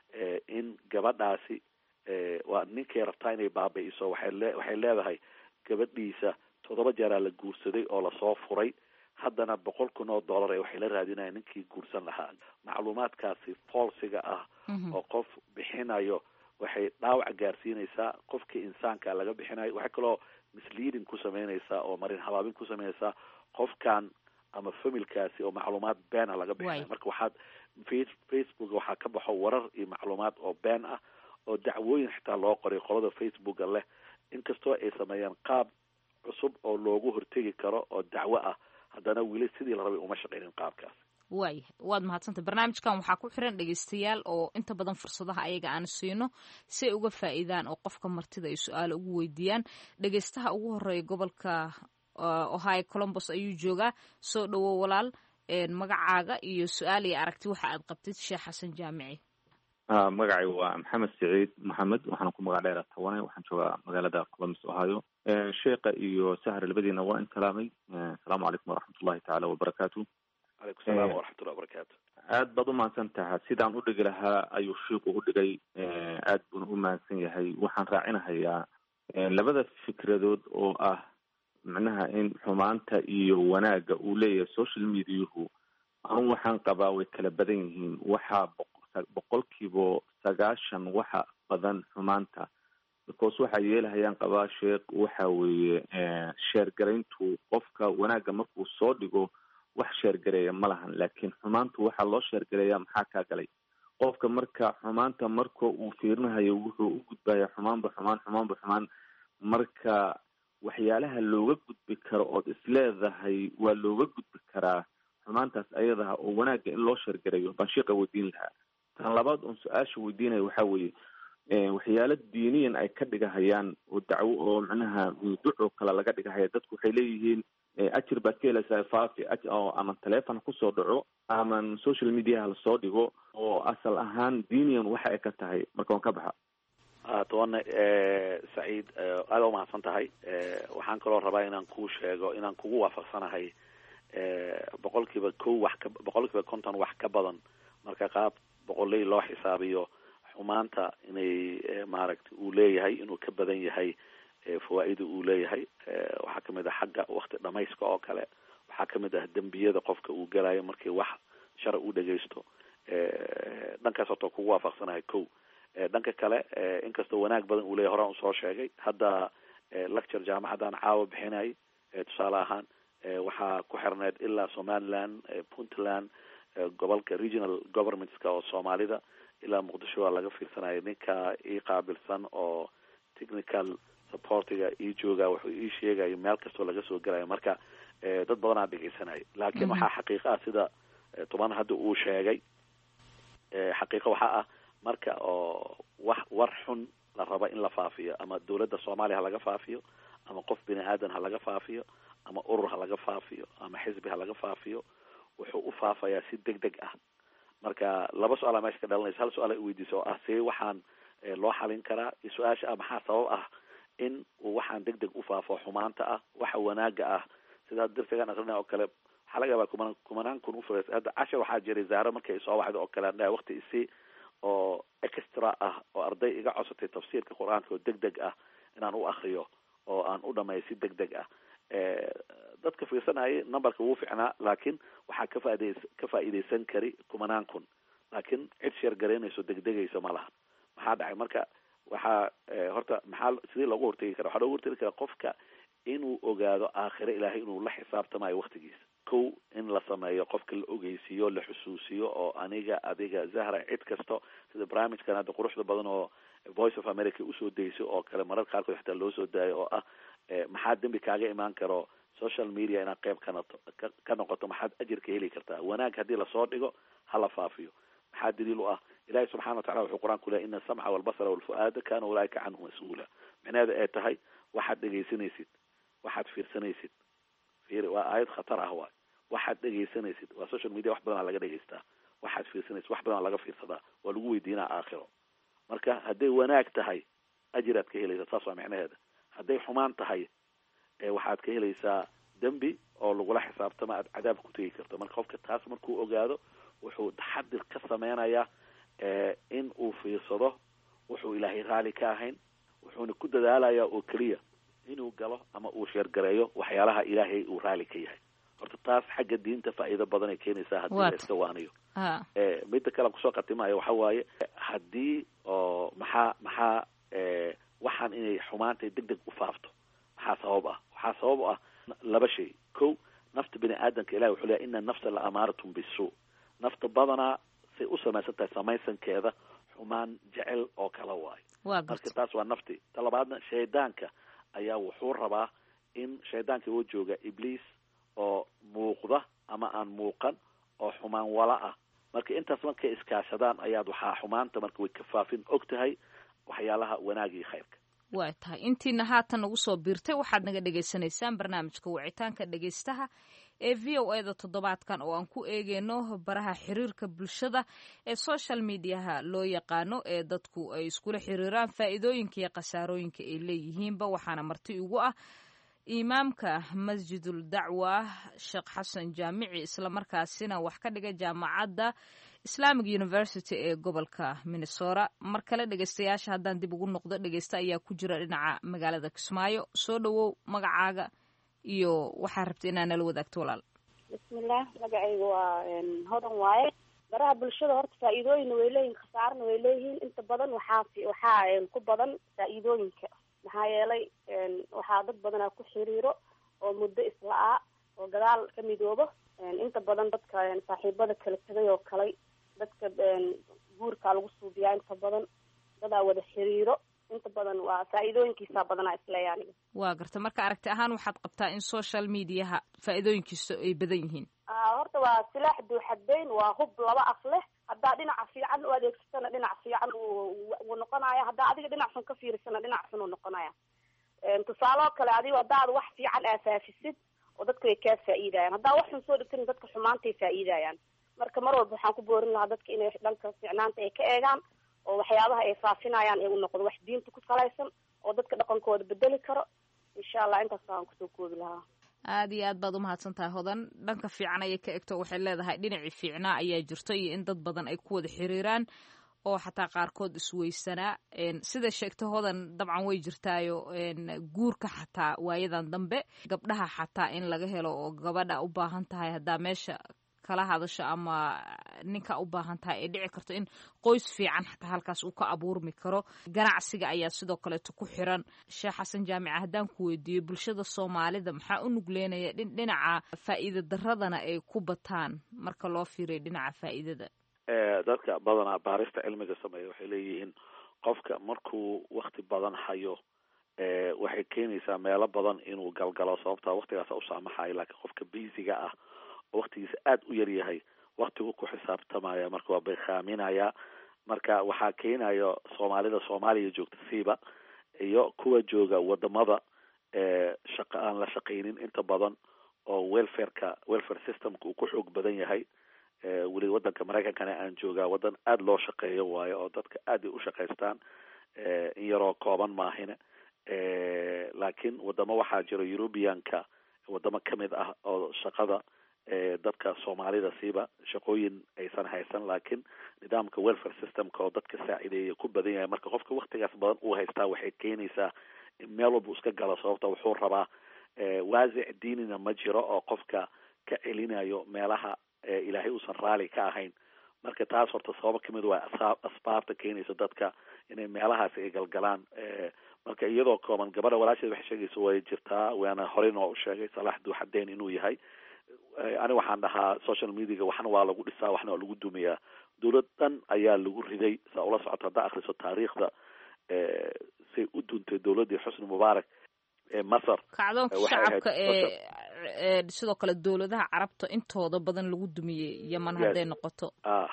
in gabadhaasi waa ninkay rabtaa inay baabi'iso. waxay leedahay gabadhiisa 7 jeeraa la guursaday oo lasoo furay, haddana $100,000 waxay la raadinayaan ninkii guursan lahaa. macluumaadkaasi falsiga ah oo qof bixinayo waxay dhaawac gaarsiinaysaa qofkii insaanka laga bixinayo. waxay kaloo misleading ku sameynaysaa oo marin habaabin ku sameynaysaa qofkan ama familkaasi oo macluumaad been ah laga bixinayo. marka waxaad Facebook waxaa ka baxo warar iyo macluumaad oo been ah oo dacwooyin xitaa loo qoray qolada Facebooka leh, inkastoo ay sameeyaan qaab cusub oo loogu hortegi karo oo dacwo ah, haddana weli sidii la rabay uma shaqaynin qaabkaas. waad mahadsantay. barnaamijkan waxaa ku xiran dhegeystayaal oo inta badan fursadaha ayaga aan siino si ay uga faa'iidaan oo qofka martida ay su-aalo ugu weydiiyaan. dhegeystaha ugu horeeya gobolka ohio columbus ayuu joogaa. soo dhowow walaal, magacaaga iyo su-aal iyo aragti waxa aad qabtid sheekh xasan jaamici. magacay waa maxamed saciid maxamed, waxaan ku magac dheera tawane, waxaan joogaa magaalada columbus ohio. sheekha iyo sahar labadiina waa in salaamay. asalaamu calaykum waraxmatullahi tacaala wabarakaatu. calaykum salaam waraxmatullahi wabarakaatu. aad baad umahadsan taha. sidaan udhigi lahaa ayuu shiiku udhigay. aad buuna u mahadsan yahay. waxaan raacinahayaa labada fikradood oo ah macnaha in xumaanta iyo wanaagga uu leeyahay social mediahu. anu waxaan qabaa way kala badan yihiin. waxaa 90% waxa badan xumaanta, because waxaa yeelahayaan qabaa sheekh waxa weeye sheergarayntu qofka wanaagga markuu soo dhigo wax sheergareeya ma lahan, laakiin xumaantu waxaa loo sheergareeyaa maxaa kaa galay. qofka marka xumaanta marka uu fiirinahayo wuxuu u gudbaya xumaanba xumaan. marka waxyaalaha looga gudbi karo ood isleedahay waa looga gudbi karaa xumaantaas ayadaha oo wanaagga in loo sheergareeyo baan sheekha weydiin lahaa. tan labaad oon su-aasha weydiinaya waxaa weeye waxyaala diiniyan ay ka dhigahayaan oo dacwo oo macnaha duco kale laga dhigahaya. dadku waxay leeyihiin ajir baad ka helaysaa faafi ama teleefon kusoo dhaco ama social mediaha lasoo dhigo oo asal ahaan diiniyan waxa ay ka tahay. marka waan ka baxa. tobanne saciid aada umahadsan tahay. waxaan kaloo rabaa inaan kuu sheego inaan kugu waafaqsanahay boqolkiiba 50 wax ka badan marka qaab boqoley loo xisaabiyo xumaanta inay maaragtay uu leeyahay inuu ka badan yahay fawaaida uu leeyahay. waxaa kamid ah xagga wakti dhamayska oo kale. waxaa kamid ah dembiyada qofka uu galayo markii wax shar u dhagaysto. dhankaas horta kugu waafaqsanahay ko. dhanka kale inkastoo wanaag badan uu leeyahay horaan usoo sheegay. hadda lecture jaamacadan caawa bixinay tusaale ahaan waxaa ku xirneed ilaa somaliland, puntland, gobolka regional governmentska oo soomaalida ilaa muqdisho waa laga fiirsanaya. ninka ii qaabilsan oo technical supportiga ii jooga wuxuu ii sheegayo meel kastoo laga soo gelayo. marka dad badanaa dhegeysanaya. laakiin waxaa xaqiiqa ah sida toban hadda uu sheegay. xaqiiqa waxaa ah marka oo war xun la raba in la faafiyo, ama dawladda soomaaliya ha laga faafiyo, ama qof bini aadan ha laga faafiyo, ama urur ha laga faafiyo, ama xisbi ha laga faafiyo, wuxuu u faafayaa si degdeg ah. marka laba su-aala meesha ka dhalanaysa. hal su-aal ay weydiisa oo ah see waxaan loo xalin karaa, iyo su-aasha ah maxaa sabab ah in uu waxaan degdeg u faafo xumaanta ah waxa wanaaga ah. sida darsigan aqrina oo kale waxaa laga yaabaa kumanaan kun ufurays. hadda cashar waxaa jiray zaaro markay soo wacdo oo kale andhaha waqti isi oo extra ah oo arday iga codsatay tafsiirka qur-aanka oo degdeg ah inaan u akriyo oo aan u dhameeyo si degdeg ah. dadka fiirsanayay numberka wuu ficnaa, laakiin waxaa ka faa'iidaysan kari kumanaan kun, laakiin cid sheergaraynayso degdegaysa ma laha. maxaa dhacay marka? waxaa horta maxaa sidii loogu hortegi kara? waxaa loogu hortegi karaa qofka inuu ogaado aakhire ilaahay inuu la xisaabtamayo waktigiisa. kow in la sameeyo qofka la ogeysiiyo, la xusuusiyo, oo aniga adiga zahra cid kasto sida barnaamijkan hadda quruxda badan oo voice of america usoo dayso oo kale marar qaarkood xitaa loo soo daayo oo ah maxaa dembi kaaga imaan karo social media inaad qayb ka noqoto, maxaad ajir ka heli kartaa. wanaag haddii lasoo dhigo hala faafiyo. maxaa daliil u ah? ilahi subxana watacala wuxuu qur-aanku lehay ina asamca walbasara walfu'aada kana ulaaika canhu mas-uula. micnaheeda ay tahay waxaad dhegaysanaysid, waxaad fiirsanaysid, waa aayad khatar ah waay. waxaad dhegaysanaysid waa social media, wax badanaa laga dhegaystaa. waxaad fiirsanaysid wax badanaa laga fiirsadaa, waa lagu weydiinaa aakhiro. marka hadday wanaag tahay ajiraad ka helaysaa, saas waa micnaheeda. hadday xumaan tahay waxaad ka helaysaa dembi oo lagula xisaabtama aad cadaab ku tegi karto. marka qofka taas markuu ogaado wuxuu taxadir ka sameynayaa in uu fiirsado wuxuu ilaahay raali ka ahayn, wuxuuna ku dadaalayaa oo keliya inuu galo ama uu sheergareeyo waxyaalaha ilaahay uu raali ka yahay. horta taas xagga diinta faa'iido badan ay keenaysaa haddii la iska waaniyo. midda kale kusoo qatimayo waxa waaye haddii oo maxaa waxaan inay xumaantay degdeg u faafto maxaa sabab ah? waxaa sabab u ah laba shay. kow, nafta bini aadanka ilahi wuxuu leeyahy ina nafsa la amaaratun bisu. nafta badanaa say u samaysan tahay samaysankeeda xumaan jecel oo kala waayo. marka taas waa nafti. ta labaadna shaydaanka ayaa wuxuu rabaa in shaydaanka oo jooga ibliis oo muuqda ama aan muuqan oo xumaan wala ah. marka intaas markay iskaashadaan ayaad waxaa xumaanta marka way ka faafin og tahay waxyaalaha wanaag iyo khayrka. waa tahay intiina haatan nagu soo biirtay waxaad naga dhegaysanaysaan barnaamijka wicitaanka dhegaystaha ee v o eda toddobaadkan oo aan ku eegeyno baraha xiriirka bulshada ee social mediaha loo yaqaano ee dadku ay iskula xiriiraan faa'iidooyinka iyo khasaarooyinka ay leeyihiinba waxaana marti ugu ah imaamka masjidul dacwa sheekh xasan jaamici islamarkaasina wax ka dhiga jaamacadda islamic university ee gobolka minnesota mar kale dhegeystayaasha haddaan dib ugu noqdo dhegeysta ayaa ku jira dhinaca magaalada kismaayo soo dhowow magacaaga iyo waxaa rabta inaa nala wadaagto walaal. bismillaah, magacayga waa hodan waaye. baraha bulshada horta faa'iidooyinna way leeyihin, khasaarana way leeyihiin. inta badan waxaa ku badan faa'iidooyinka, maxaa yeelay waxaa dad badanaa ku xiriiro oo muddo isla-aa oo gadaal ka midoobo. inta badan dadka saaxiibada kala tegay oo kale, dadka guurkaa lagu suubiyaa, inta badan dadaa wada xiriiro. inta badan waa faa'iidooyinkiisa badanaa isleeya aniga. waa garta marka aragti ahaan waxaad qabtaa in social mediaha faa'iidooyinkiisa ay badan yihiin. horta waa silaax duuxadeyn, waa hub laba af leh. haddaa dhinaca fiican u adeegsatana dhinac fiican uu noqonaya, haddaa adiga dhinac xun ka fiirisana dhinac xun uu noqonaya. tusaaloo kale adigo haddaad wax fiican aasaafisid oo dadka way kaa faa'iidayaan, haddaa wax xun soo dhigtin dadka xumaantay faa'iidayaan. marka mar walba waxaan ku boorin lahaa dadka inay dhanka fiicnaanta ay ka eegaan oo waxyaabaha ay faafinayaan ee u noqdo wax diinta ku salaysan oo dadka dhaqankooda bedeli karo. insha allah intaas aan kusoo koobi lahaa. aad iyo aad baad umahadsan tahay hodan. dhanka fiican ayay ka egto waxay leedahay dhinacii fiicnaa ayaa jirto iyo in dad badan ay ku wada xiriiraan oo xataa qaarkood isweysanaa. sida sheegta hodan dabcan way jirtaayo guurka xataa waayadan dambe gabdhaha xataa in laga helo oo gabadha u baahan tahay haddaa meesha kala hadasho ama ninka u baahan tahay ay dhici karto in qoys fiican xataa halkaas uu ka abuurmi karo. ganacsiga ayaa sidoo kaleeto ku xiran. sheekh xasan jaamica haddaan ku weydiiyo bulshada soomaalida maxaa u nugleynaya dhinaca faa'iida daradana ay ku bataan marka loo fiiriyo dhinaca faa'iidada? dadka badanaa baarista cilmiga sameeya waxay leeyihiin qofka markuu wakti badan hayo waxay keenaysaa meelo badan inuu galgalo, sababtaa waktigaasa u saamaxayo. laakiin qofka biisiga ah waktigiisa aad u yar yahay, waktigu ku xisaabtamaya, marka waa bekhaaminaya. marka waxaa keenayo soomaalida soomaaliya joogta siiba iyo kuwa jooga wadamada shaqa aan la shaqaynin inta badan oo welfare systemka uu ku xoog badan yahay. weli wadanka maraykankana aan joogaa wadan aada loo shaqeeyo waayo oo dadka aad ay u shaqaystaan, in yaroo kooban maahine. laakiin wadamo waxaa jiro Europeanka wadamo kamid ah oo shaqada dadka soomaalida siiba shaqooyin aysan haysan, laakiin nidaamka welfare systemka oo dadka saacideeya ku badan yahay. marka qofka waktigaas badan uu haystaa waxay keenaysaa in meel walba iska galo, sababta wuxuu rabaa waasic diinina ma jiro oo qofka ka celinayo meelaha ilaahay uusan raali ka ahayn. marka taas horta sababo kamid waa asbaabta keenaysa dadka inay meelahaasi ay galgalaan. marka iyadoo kooban gabadha walaasheed waxay sheegaysa way jirtaa, waana horey noo u sheegay salaax duuxadeyn inuu yahay. ani waxaan dhahaa social mediaga waxna waa lagu dhisaa waxna waa lagu dumiyaa. dawlad dhan ayaa lagu riday, saa ula socota haddaa akriso taariikhda say u duntay dawladdii xusni mubaarak ee masar. kacdoonka shacabka sidoo kale dawladaha carabta intooda badan lagu dumiyey yeman hadday noqoto.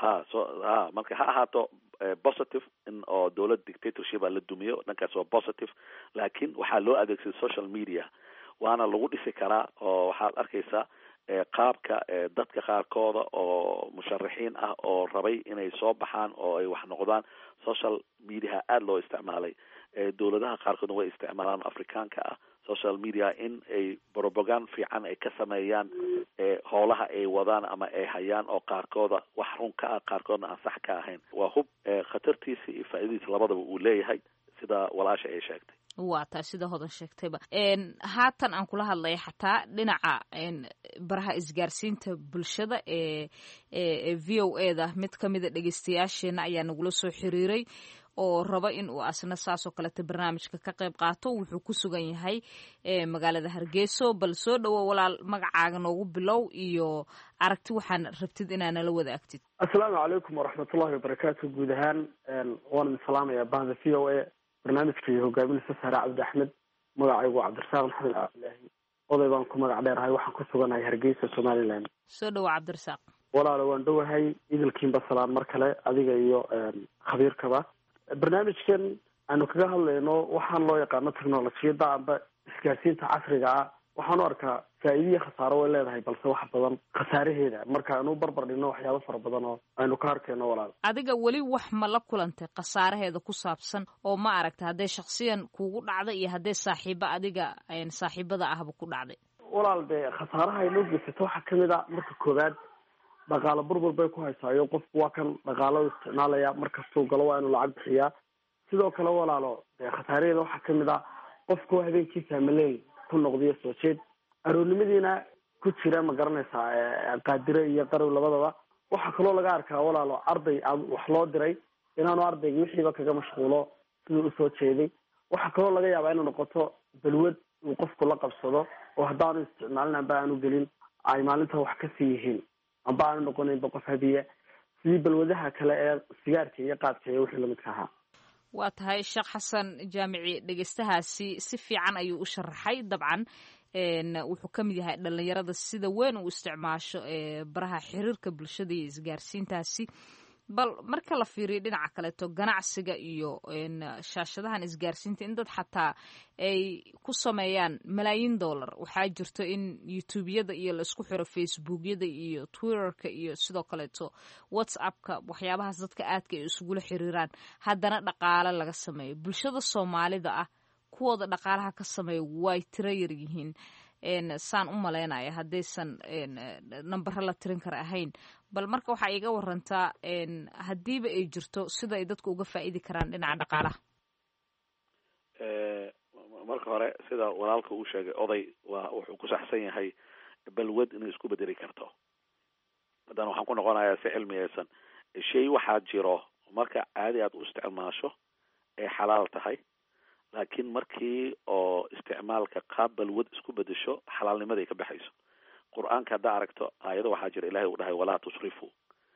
marka ha ahaato positive in oo dawlad dictatorship la dumiyo, dhankaas waa positive. laakiin waxaa loo adeegsaday social media waana lagu dhisi karaa oo waxaad arkaysaa qaabka dadka qaarkooda oo musharaxiin ah oo rabay inay soo baxaan oo ay wax noqdaan. social mediaha aada loo isticmaalay. dawladaha qaarkoodna way isticmaalaan afrikaanka ah social media in ay propaganda fiican ay ka sameeyaan howlaha ay wadaan ama ay hayaan oo qaarkooda wax run ka ah qaarkoodna aan sax ka ahayn. waa hub khatartiisa iyo faa'iidadiisa labadaba uu leeyahay sida walaasha ay sheegtay. waa taa sida hodan sheegtayba. haatan aan kula hadlaya xataa dhinaca baraha isgaarsiinta bulshada ee v o eda mid kamida dhegeystayaasheena ayaa nagula soo xiriiray oo raba in uu asna saasoo kaleta barnaamijka ka qayb qaato. wuxuu ku sugan yahay magaalada Hargeyso. bal soo dhawo walaal, magacaaga noogu bilow iyo aragti waxaan rabtid inaa nala wadaagtid. assalaamu calaykum waraxmatullahi wabarakaatu. guud ahaan waan salaamayaa bahda v o a barnaamijka iyo hogaaminaysa Sahra Cabdi Axmed. magacaygu Cabdirasaaq Maxamed Cabdilaahi, oday baan ku magac dheerahay, waxaan ku suganahay Hargeysa, Somaliland. soo dhawo Cabdirasaaq. walaalo waan dhowahay, idilkiinba salaam mar kale adiga iyo khabiirkaba. barnaamijkan aanu kaga hadlayno waxaan loo yaqaano technolojiyada amba isgaarsiinta casriga ah waxaan u arkaa faa'iidiya khasaaro way leedahay balse wax badan khasaaraheeda marka aanu barbar dhigno waxyaabo fara badan oo aynu ka arkayno walaal adiga weli wax ma la kulantay khasaaraheeda ku saabsan oo ma aragta hadday shaksiyan kuugu dhacday iyo hadday saaxiibo adiga saaxiibada ahba ku dhacday walaal dee khasaaraha ay noo geysato waxaa kamid a marka koowaad dhaqaalo burbur bay ku haysaayo qofku waa kan dhaqaalada isticmaalaya markastuu galo waa inuu lacag bixiyaa sidoo kale walaalo dee khasaaraheeda waxaa kamid a qofku habeenkiisa maleel ku noqdiyo soo jeed aroornimadiina ku jira ma garanaysaa qaadire iyo qarow labadaba waxaa kaloo laga arkaa walaalo arday wax loo diray inaanu ardayga wixiiba kaga mashquulo siduu usoo jeeday waxaa kaloo laga yaabaa inay noqoto balwad uu qofku la qabsado oo haddaanu isticmaalin amba aanu gelin ay maalinta wax kasii yihiin amba aanu noqonaynba qof hadiya sidii balwadaha kale ee sigaarka iyo qaadka iyo wixii lamidka ahaa waa tahay sheekh xasan jaamici dhegeystahaasi si fiican ayuu u sharaxay dabcan wuxuu ka mid yahay dhalinyarada sida weyn u isticmaasho baraha xiriirka bulshada iyo isgaarsiintaasi bal marka la fiiriyo dhinaca kaleeto ganacsiga iyo shaashadahan isgaarsiinta in dad xataa ay ku sameeyaan malaayiin dollar waxaa jirto in youtubeyada iyo laisku xiro facebookyada iyo twitterka iyo sidoo kaleeto whatsappka waxyaabahaas dadka aadka ay isugula xiriiraan haddana dhaqaale laga sameeyo bulshada soomaalida ah kuwooda dhaqaalaha ka sameeya way tiro yar yihiin saan u malaynaya haddaysan nambaro la tirin kara ahayn bal marka waxaa iga warantaa haddiiba ay jirto sida ay dadku uga faa'idi karaan dhinaca dhaqaalaha marka hore sida walaalka uu sheegay oday wuxuu ku saxsan yahay balwad inay isku bedeli karto haddana waxaan ku noqonayaa si cilmiyeysan shay waxaa jiro marka caadi aad u isticmaasho ay xalaal tahay laakiin markii oo isticmaalka qaab balwad isku bedesho xalaalnimaday ka baxayso qur-aanka haddaa aragto aayado waxaa jira ilahay uu dhahay walaa tusrifu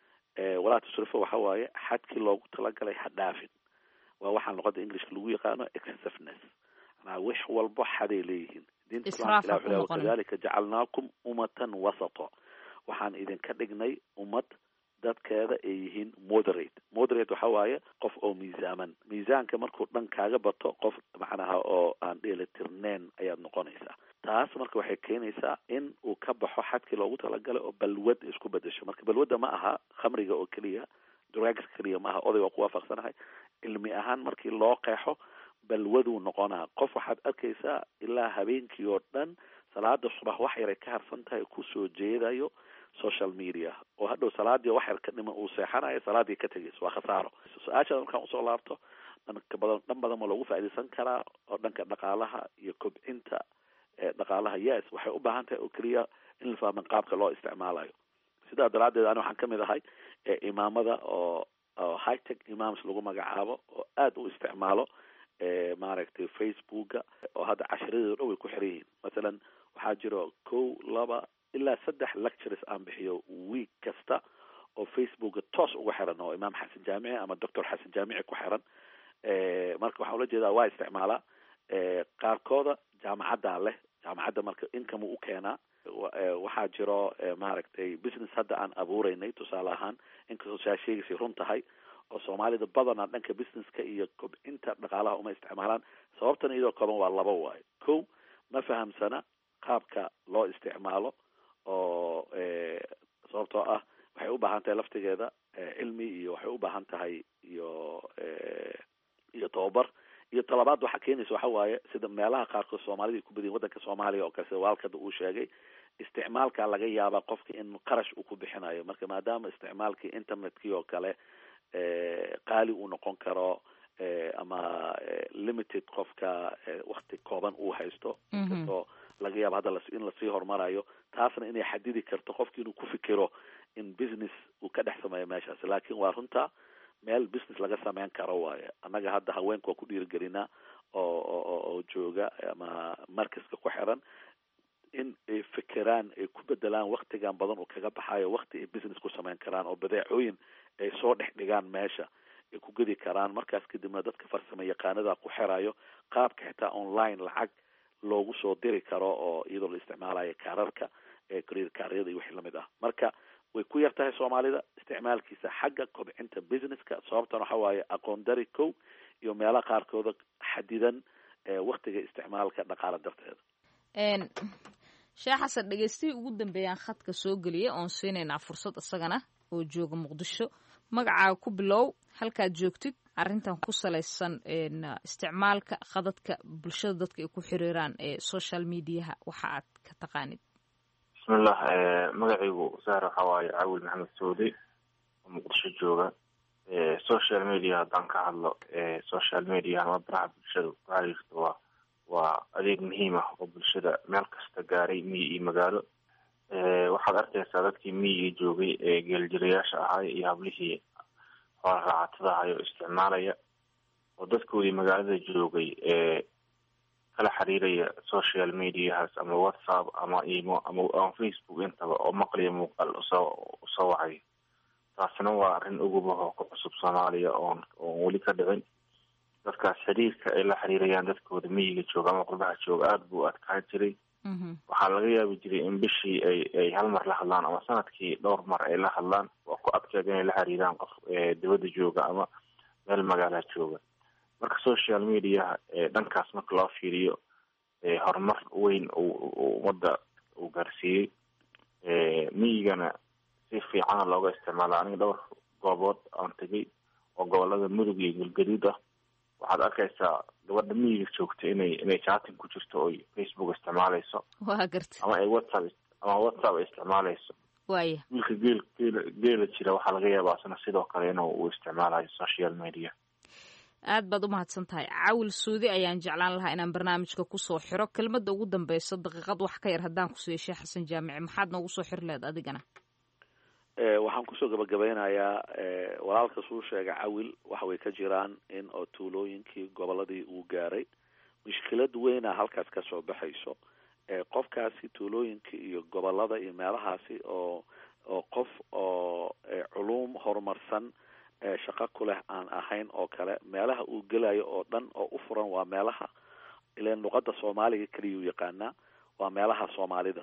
waxa waaye xadkii loogu talagalay ha dhaafin waa waxaan luqada englishka lagu yaqaano excessiveness manaa wax walbo xaday leeyihiin diinta islaamka ilah wuxuu wakadalika jacalnaakum ummatan wasata waxaan idinka dhignay ummad dadkeeda ay yihiin moderate waxa waaye qof oo miisaanka markuu dhan kaaga bato qof macnaha oo aan dheelitirneyn ayaad noqonaysaa taas marka waxay keenaysaa in uu ka baxo xadkii loogu talagalay oo balwad isku bedesho marka balwadda ma aha khamriga oo keliya drugs keliya ma aha oday waa ku waafaqsanahay cilmi ahaan markii loo qeexo balwaduu noqonaa qof waxaad arkaysaa ilaa habeenkii oo dhan salaada subax wax yaray ka harsan tahay kusoo jeedayo social media oo hadhow salaadii wax yar ka dhiman uu seexanayo salaadii ka tegayso waa khasaaro su-aashaada markaan usoo laabto dhan badan ma loogu faa'iidaysan karaa oo dhanka dhaqaalaha iyo kobcinta dhaqaalaha yes waxay u baahan tahay oo keliya in la fahman qaabka loo isticmaalayo sidaa daraaddeed ani waxaan kamid ahay imaamada oo high tech imams lagu magacaabo oo aada u isticmaalo maaragtay facebooka oo hadda cashiradeedo dhan way ku xiran yihiin masalan waxaa jiro 2 ilaa 3 lectures aan bixiyo week kasta oo facebooka toos uga xiran oo imaam xasan jaamici ama doctor xasan jaamici ku xiran marka waxaan ula jeedaa waa isticmaalaa qaarkooda jaamacadda marka income u keenaa waxaa jiro maaragtay business hadda aan abuureynay tusaale ahaan inkastoo saa sheegaysay run tahay oo soomaalida badanaa dhanka businesska iyo kobcinta dhaqaalaha uma isticmaalaan sababtan iyadoo kooban waa 2 waayo 1 ma fahamsana qaabka loo isticmaalo oo sababtoo ah waxay u baahan tahay laftigeeda cilmi iyo waxay u baahan tahay iyo tababar iyo talabaad waxa keenaysa waxa waaye sida meelaha qaarkood soomaalida ku badiyeen wadanka Soomaaliya oo kale sida walkada uu sheegay isticmaalka laga yaaba qofka in qarash uu ku bixinayo marka maadaama isticmaalkii internetkii oo kale qaali uu noqon karo ama limited qofka waqti kooban uu haysto oo laga yaabo hadda in lasii horumarayo taasna inay xadidi karto qofki inuu ku fikiro in business uu ka dhex sameeyo meeshaas laakiin waa runta meel business laga sameyn karo waaye annaga hadda haweenka waa ku dhiirigelinaa oo jooga ama markaska ku xiran in ay fikiraan ay ku bedelaan waktigan badan oo kaga baxayo wakti ay business ku sameyn karaan oo badeecooyin ay soo dhex dhigaan meesha ay ku gedi karaan markaas kadibna dadka farsamo yaqaanada ku xirayo qaabka xitaa online lacag loogu soo diri karo oo iyadoo la isticmaalayo kaararka credit card-yada iyo wixii lamid ah marka way ku yartahay soomaalida isticmaalkiisa xagga kobcinta businesska sababtan waxa waaye aqoon dari kow iyo meelaha qaarkooda xadidan waktiga isticmaalka dhaqaale darteeda. sheekh xasan dhegeystihii ugu dambeeyaan khadka soo geliyay oon siinaynaa fursad isagana oo jooga muqdisho. magacaaga ku bilow, halkaad joogtid, arrintan ku salaysan isticmaalka khadadka bulshada dadka ay ku xiriiraan ee social mediaha waxa aad ka taqaanid. bismillah, magacaygu sahar waxaa waaye caawil maxamed soodi oo muqdisho jooga. social media haddaan ka hadlo, social media ama baraha bulshada ku xiriirta waa adeeg muhiim ah oo bulshada meel kasta gaaray, miyi iyo magaalo. waxaad arkaysaa dadkii miyiga joogay ee geeljirayaasha ahay iyo hablihii hoola raacatada ahay oo isticmaalaya, oo dadkoodii magaalada joogay kala xiriiraya social mediahaas ama whatsapp ama imo ama facebook intaba, oo maqliya muuqaal usoo wacay. taasina waa arrin ugubaho ku cusub Soomaaliya oon weli ka dhicin. dadkaas xiriirka ay la xiriirayaan dadkooda miyiga jooga ama qurbaha jooga aada buu adkaan jiray. waxaa laga yaabi jiray in bishii ay hal mar la hadlaan ama sanadkii dhowr mar ay la hadlaan, waa ku adkeed inay la xiriiraan qof dibadda jooga ama meel magaala jooga. marka social media dhankaas marka loo fiiriyo horumar weyn ummadda uu gaarsiiyey. miyigana si fiicana looga isticmaala. aniga dhowr goobood aan tegay oo gobolada mudug iyo galgaduud ah, waxaad arkaysaa gabadha miyiga joogta inay chatting ku jirto oo facebook isticmaalayso, waa garta, ama ay whatsapp ay isticmaalayso. waaya wiilka geela jira waxaa laga yaabaa asna sidoo kale inuu isticmaalayo social media. aad baad u mahadsan tahay. caawil suudi ayaan jeclaan lahaa inaan barnaamijka kusoo xiro. kelmadda ugu dambeysa daqiiqad wax ka yar haddaan ku siiyo sheekh xasan jaamici, maxaad noogu soo xiri lahayd adigana? waxaan kusoo gabagabeynayaa walaalka suu sheega cawil waxa way ka jiraan in oo tuulooyinkii goboladii uu gaaray mushkilad weyna halkaas ka soo baxayso. qofkaasi tuulooyinkii iyo gobolada iyo meelahaasi oo qof oo culuum horumarsan shaqo ku leh aan ahayn oo kale, meelaha uu gelayo oo dhan oo u furan waa meelaha ileen luqada soomaaliga keliya u yaqaanaa, waa meelaha soomaalida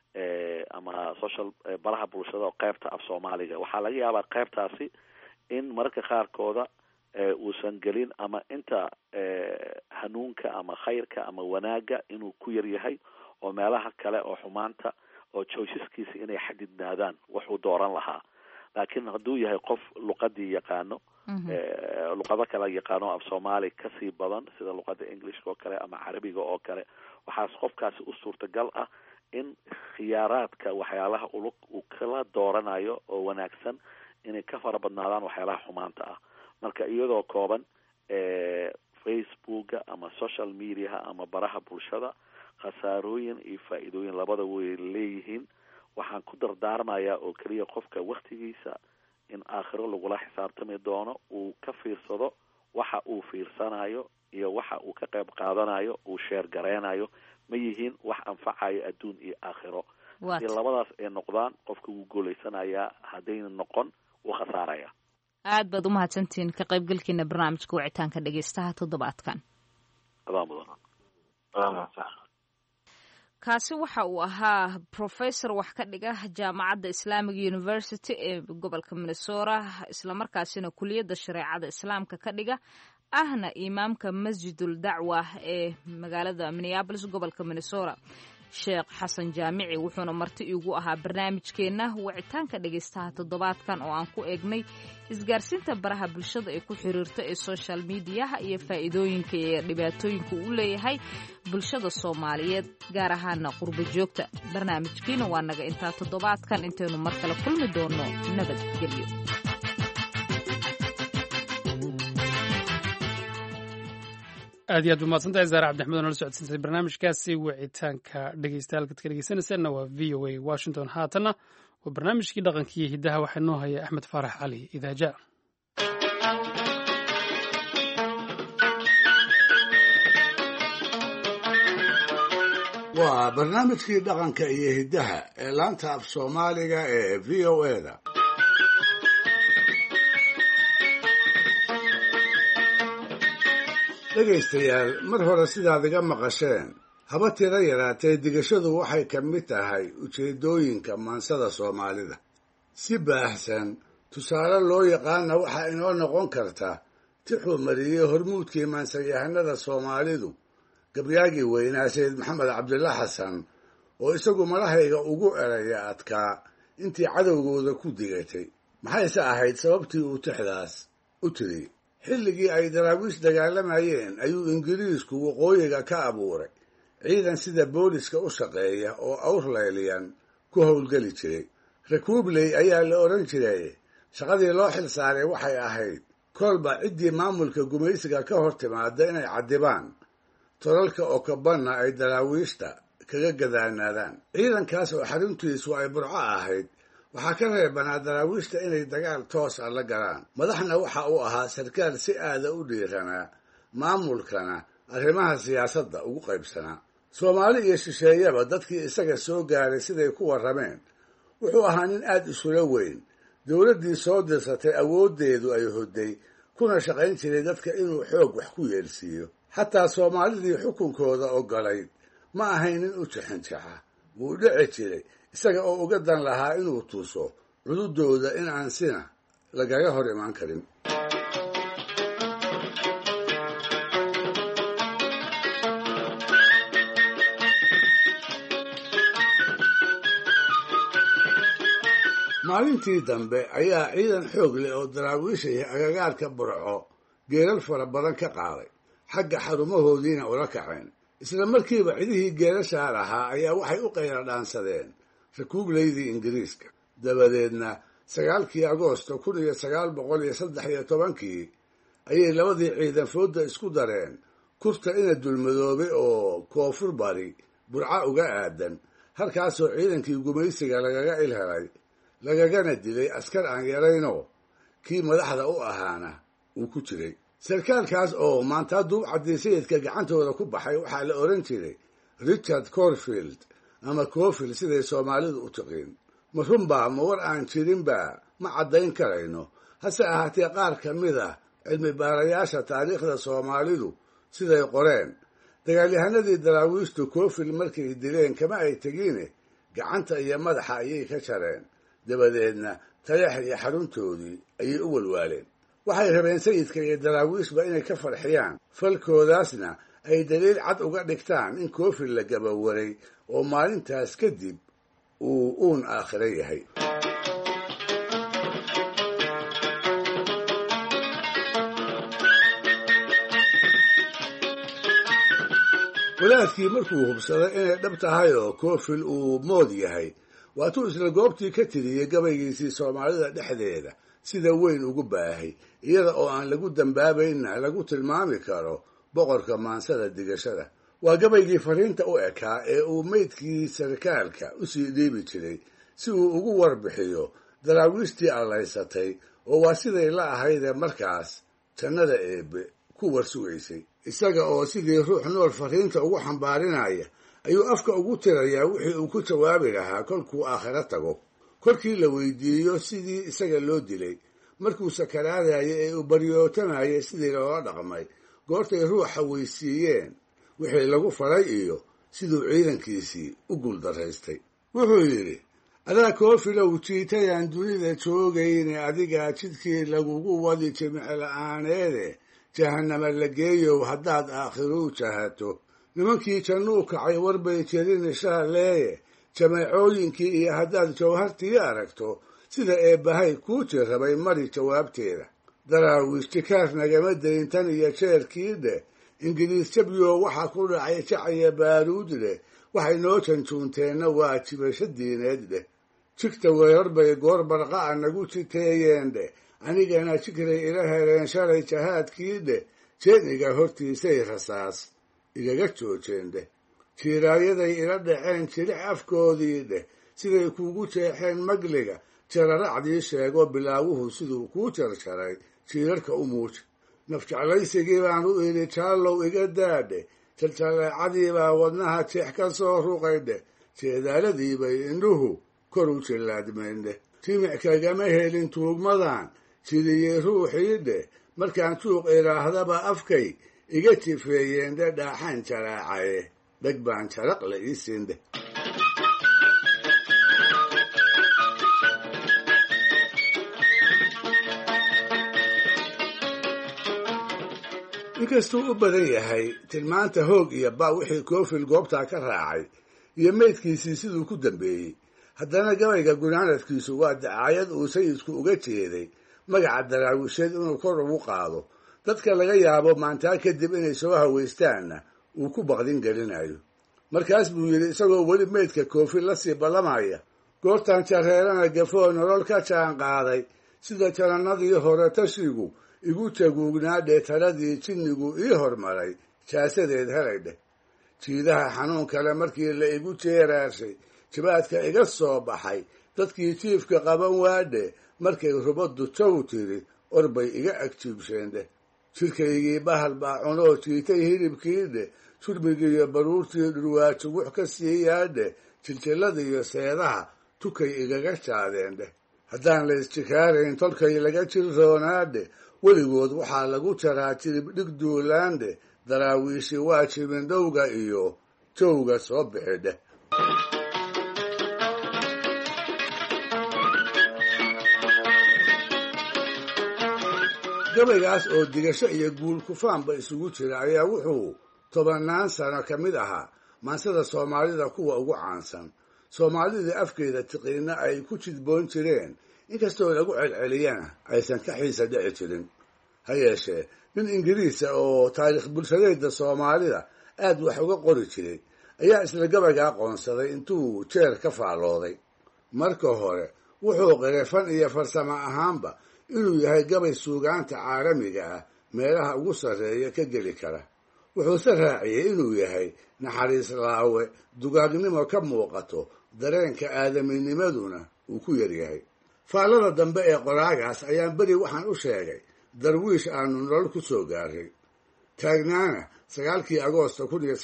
ama social baraha bulshada oo qaybta af soomaaliga. waxaa laga yaabaa qaybtaasi in mararka qaarkooda uusan gelin ama inta hanuunka ama khayrka ama wanaaga inuu ku yar yahay, oo meelaha kale oo xumaanta oo choiceskiisa inay xadidnaadaan wuxuu dooran lahaa. laakiin hadduu yahay qof luqadii yaqaano, luqado kale yaqaano af soomaali kasii badan sida luqada englishka oo kale ama carabiga oo kale, waxaas qofkaasi u suurtagal ah in khiyaaraadka waxyaalaha uu kala dooranayo oo wanaagsan inay ka fara badnaadaan waxyaalaha xumaanta ah. marka iyadoo kooban facebooka ama social mediaha ama baraha bulshada khasaarooyin iyo faa'iidooyin labada way leeyihiin. waxaan ku dardaarmayaa oo keliya qofka waktigiisa in aakhiro lagula xisaabtami doono uu ka fiirsado waxa uu fiirsanayo iyo waxa uu ka qayb qaadanayo, uu sheer gareynayo ma yihiin wax anfacayo adduun iyo aakhiro. haddii labadaas ay noqdaan qofka wuu guulaysanayaa, haddayna noqon wuu khasaaraya. aad baad u mahadsantihiin ka qaybgalkiina barnaamijka wicitaanka dhegeystaha toddobaadkan. kaasi waxa uu ahaa professor wax ka dhiga jaamacadda Islamic University ee gobolka Minnesota, islamarkaasina kuliyadda shareecada islaamka ka dhiga, ahna imaamka masjidul dacwa ee magaalada Minneapolis gobolka Minnesota, sheekh xasan jaamici. wuxuuna marti igu ahaa barnaamijkeena wicitaanka dhegeystaha toddobaadkan oo aan ku eegnay isgaarsiinta baraha bulshada ee ku xiriirta ee social mediaha iyo faa'iidooyinka iyo dhibaatooyinka uu leeyahay bulshada Soomaaliyeed, gaar ahaana qurbo joogta. barnaamijkiina waa naga intaa toddobaadkan, intaynu mar kale kulmi doono nabadgelyo. aad iyo aad umahadsantahay zaare cabdixmed oo nala socodsiintay barnaamijkaasi wicitaanka dhegeystayaal ka dhegeysanaysaanna waa v o a washington. haatanna waa barnaamijkii dhaqanka iyo hiddaha waxaa noo haya axmed faarax cali idaaja. waa barnaamijkii dhaqanka iyo hiddaha ee laanta af soomaaliga ee v o a-da. dhegaystayaal, mar hore sidaad iga maqasheen, haba tiro yaraatee digashadu waxay ka mid tahay ujeeddooyinka maansada soomaalida. si baahsan tusaale loo yaqaana waxaa inoo noqon karta tixuu mariyey hormuudkii maansanyahanada soomaalidu gabyaagii weynaa sayid maxamed cabdilla xasan oo isagu madahayga ugu eraya adkaa intii cadowgooda ku digatay. maxayse ahayd sababtii uu tixdaas u tiri? xilligii ay daraawiish dagaalamayeen ayuu ingiriisku waqooyiga ka abuuray ciidan sida booliska u shaqeeya oo awrlayliyan ku howlgeli jiray. rakuubley ayaa la odhan jiray. shaqadii loo xil saaray waxay ahayd kolba ciddii maamulka gumaysiga ka hor timaada inay caddibaan, tolalka oo kabanna ay daraawiishta kaga gadaanaadaan. ciidankaas oo xaruntiisu ay Burco ahayd waxaa ka reebanaa daraawiishta inay dagaal toos ah la galaan. madaxna waxa uu ahaa sarkaal si aada u dhiiranaa, maamulkana arrimaha siyaasadda ugu qaybsanaa. soomaali iyo shisheeyaba dadkii isaga soo gaaray siday ku warrameen wuxuu ahaa nin aad isula weyn, dowladdii soo dirsatay awooddeedu ay hodday, kuna shaqayn jiray dadka inuu xoog wax ku yeelsiiyo. xataa soomaalidii xukunkooda ogolayd ma ahayn nin u jixinjaxa. wuu dhici jiray isaga oo uga dan lahaa inuu tuso cududooda in aan sina lagaga hor imaan karin. maalintii dambe ayaa ciidan xoog leh oo daraawiishaya agagaarka Burco geelal fara badan ka qaaday, xagga xarumahoodiina ula kaceen. isla markiiba cidihii geelashaa lahaa ayaa waxay u qayla dhaansadeen rakuubleydii ingiriiska. dabadeedna 9 Agoosto 1913 ayay labadii ciidan fooda isku dareen kurta ina dulmadoobe oo koonfur bari Burco uga aadan, halkaasoo ciidankii gumaysiga lagaga ilhelay, lagagana dilay askar aan yaraynoo kii madaxda u ahaana uu ku jiray. sarkaalkaas oo maanta duubcaddii sayidka gacantooda ku baxay waxaa la odhan jiray Richard Corfield ama Cofield siday Soomaalidu u tiqiin. ma runbaa ma war aan jirinba ma caddayn karayno, hase ahaatee qaar ka mid ah cilmi baarayaasha taariikhda Soomaalidu siday qoreen, dagaalyahanadii daraawiishtu Cofield markay dileen kama ay tegiine gacanta iyo madaxa ayay ka jareen. dabadeedna taleex iyo xaruntoodii ayay u walwaaleen. waxay rabeen sayidka iyo daraawiishba inay ka farxiyaan, falkoodaasna ay daliil cad uga dhigtaan in Cofield la gabawaray oo maalintaas kadib uu uun aakhiro yahay. walaadkii markuu hubsaday inay dhab tahay oo Cofield uu mood yahay, waatuu isla goobtii ka tiriyey gabaygiisii Soomaalida dhexdeeda sida weyn ugu baahay, iyada oo aan lagu dambaabayna lagu tilmaami karo boqorka maansada digashada. waa gabaygii fariinta u ekaa ee uu meydkii sarkaalka u sii dhiibi jiray si uu ugu warbixiyo daraawiishtii allaysatay, oo waa siday la ahaydee markaas jannada eebbe ku warsugaysay. isaga oo sidii ruux nool fariinta ugu xambaarinaya ayuu afka ugu tirayaa wixii uu ku jawaabi lahaa kolkuu aakhiro tago. kolkii la weydiiyo sidii isaga loo dilay, markuu sakaraadayay ee uu baryootamayay sidii loola dhaqmay, goortay ruuxa weysiiyeen wixii lagu faray iyo siduu ciidankiisii u guuldaraystay. wuxuu yidhi, adaa Cofilow jiitayaan dunida joogayne, adigaa jidkii lagugu wadi jimicla'aaneede, jahannama la geeyow haddaad aakhiruu jahato. nimankii jannuu kacay warbay jirin shaaleeye, jameecooyinkii iyo haddaad jawhartii aragto sida eebbahay kuu jirrabay mari jawaabteeda. daraawiish jikaar nagama dayntan iyo jeerkii dheh, ingiriis jabyo waxaa ku dhacay jacaya baaruud dheh, waxay noo janjuunteenna waa jibasho diineed dheh. jigta weerar bay goor barqa'a nagu jiteeyeen dheh, anigana jikray ila heleen shalay jahaadkii dheh, jeeniga hortiisay rasaas igaga joojeen dheh. jiiraayaday ila dhaceen jilix afkoodii dheh, siday kuugu jeexeen magliga, jararacdii sheego bilaawuhu siduu kuu jarjaray jiirarka u muuji. nafjeclaysigii baan u idhi jaallow iga daadhe, jaljalleecadii baa wadnaha jeex ka soo ruqay dheh, jeedaaladii bay indhuhu kor u jillaadmeen dheh. jimic kagama helin tuugmadan jidiyey ruuxii dheh, markaan juuq idhaahdaba afkay iga jifeeyeen dheh, dhaaxaan jaraacaye dheg baan jaraq la ii siin dheh. inkastuu u badan yahay tilmaanta hoog iyo ba wixii koofil goobtaa ka raacay iyo meydkiisii siduu ku dambeeyey haddana gabayga gunaanadkiisu waa dacaayad uu sayidku uga jeeday magaca daraawisheed inuu kor ugu qaado dadka laga yaabo maantaa kadib inay soo hawaystaanna uu ku baqdin gelinayo markaas buu yidhi isagoo weli meydka koofil la sii ballamaya goortan jareerana gafoo nolol ka jaan qaaday sida janannadii hore tashigu igu jaguugnaadhe taladii jinnigu ii hormaray jaasadeed helay dheh jiidaha xanuun kale markii la igu jeeraashay jibaadka iga soo baxay dadkii jiifka qaban waadhe markay rubaddu jaw tiri orbay iga agjiibsheen dheh jirkaygii bahal baa cunoo jiitay hilibkii dheh jurmigiiyo baruurtii dhurwaajo wux ka siiyaadhe jiljilladiiyo seedaha tukay igaga jaadeen dheh haddaan la isjikaarayn tolkay laga jirroonaadhe weligood waxaa lagu jaraa jirib dhig duulaandhe daraawiishi waa jibindhowga iyo jowga soo bixi dheh gabaygaas oo digasho iyo guul kufaanba isugu jira ayaa wuxuu 10 sano ka mid ahaa maansada soomaalida kuwa ugu caansan soomaalida afkeeda tiqiina ay ku jidboon jireen inkastoo lagu celceliyana aysan ka xiisa dhici jirin ha yeeshee nin ingiriisa oo taariikh bulshadeeda soomaalida aad wax uga qori jiray ayaa isla gabayga aqoonsaday intuu jeer ka faalooday marka hore wuxuu qiray fan iyo farsamo ahaanba inuu yahay gabay suugaanta caalamiga ah meelaha ugu sarreeya ka geli kara wuxuuse raaciyey inuu yahay naxariis laawe dugaagnimo ka muuqato dareenka aadaminimaduna uu ku yaryahay faallada dambe ee qoraagaas ayaan beri waxaan u sheegay darwiish aanu nolol ku soo gaaray taagnaana 9 Agoosto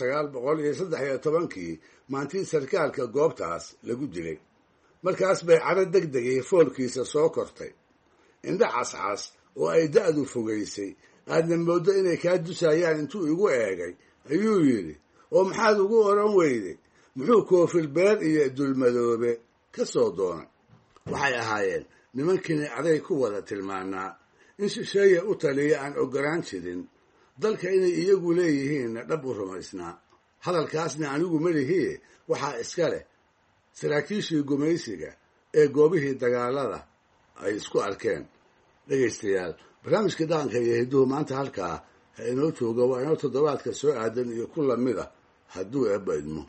1913 maantii sarkaalka goobtaas lagu dilay markaas bay caro degdegay foolkiisa soo kortay indha cascas oo ay da'du fogaysay aadna moodo inay kaa dusayaan intuu igu eegay ayuu yidhi oo maxaad ugu oran weyday muxuu koofil beer iyo dulmadoobe ka soo doonay waxay ahaayeen nimankii aday ku wada tilmaanaa in shisheeye u taliya aan ogolaan jirin dalka inay iyagu leeyihiinna dhab u rumaysnaa hadalkaasna anigu malihii waxaa iska leh saraakiishii gumaysiga ee goobihii dagaalada ay isku arkeen dhegaystayaal barnaamijka dhaqanka iyo hidduhu maanta halkaa ha inoo jooga waa inoo toddobaadka soo aadan iyo ku lamid ah hadduu eebba idmo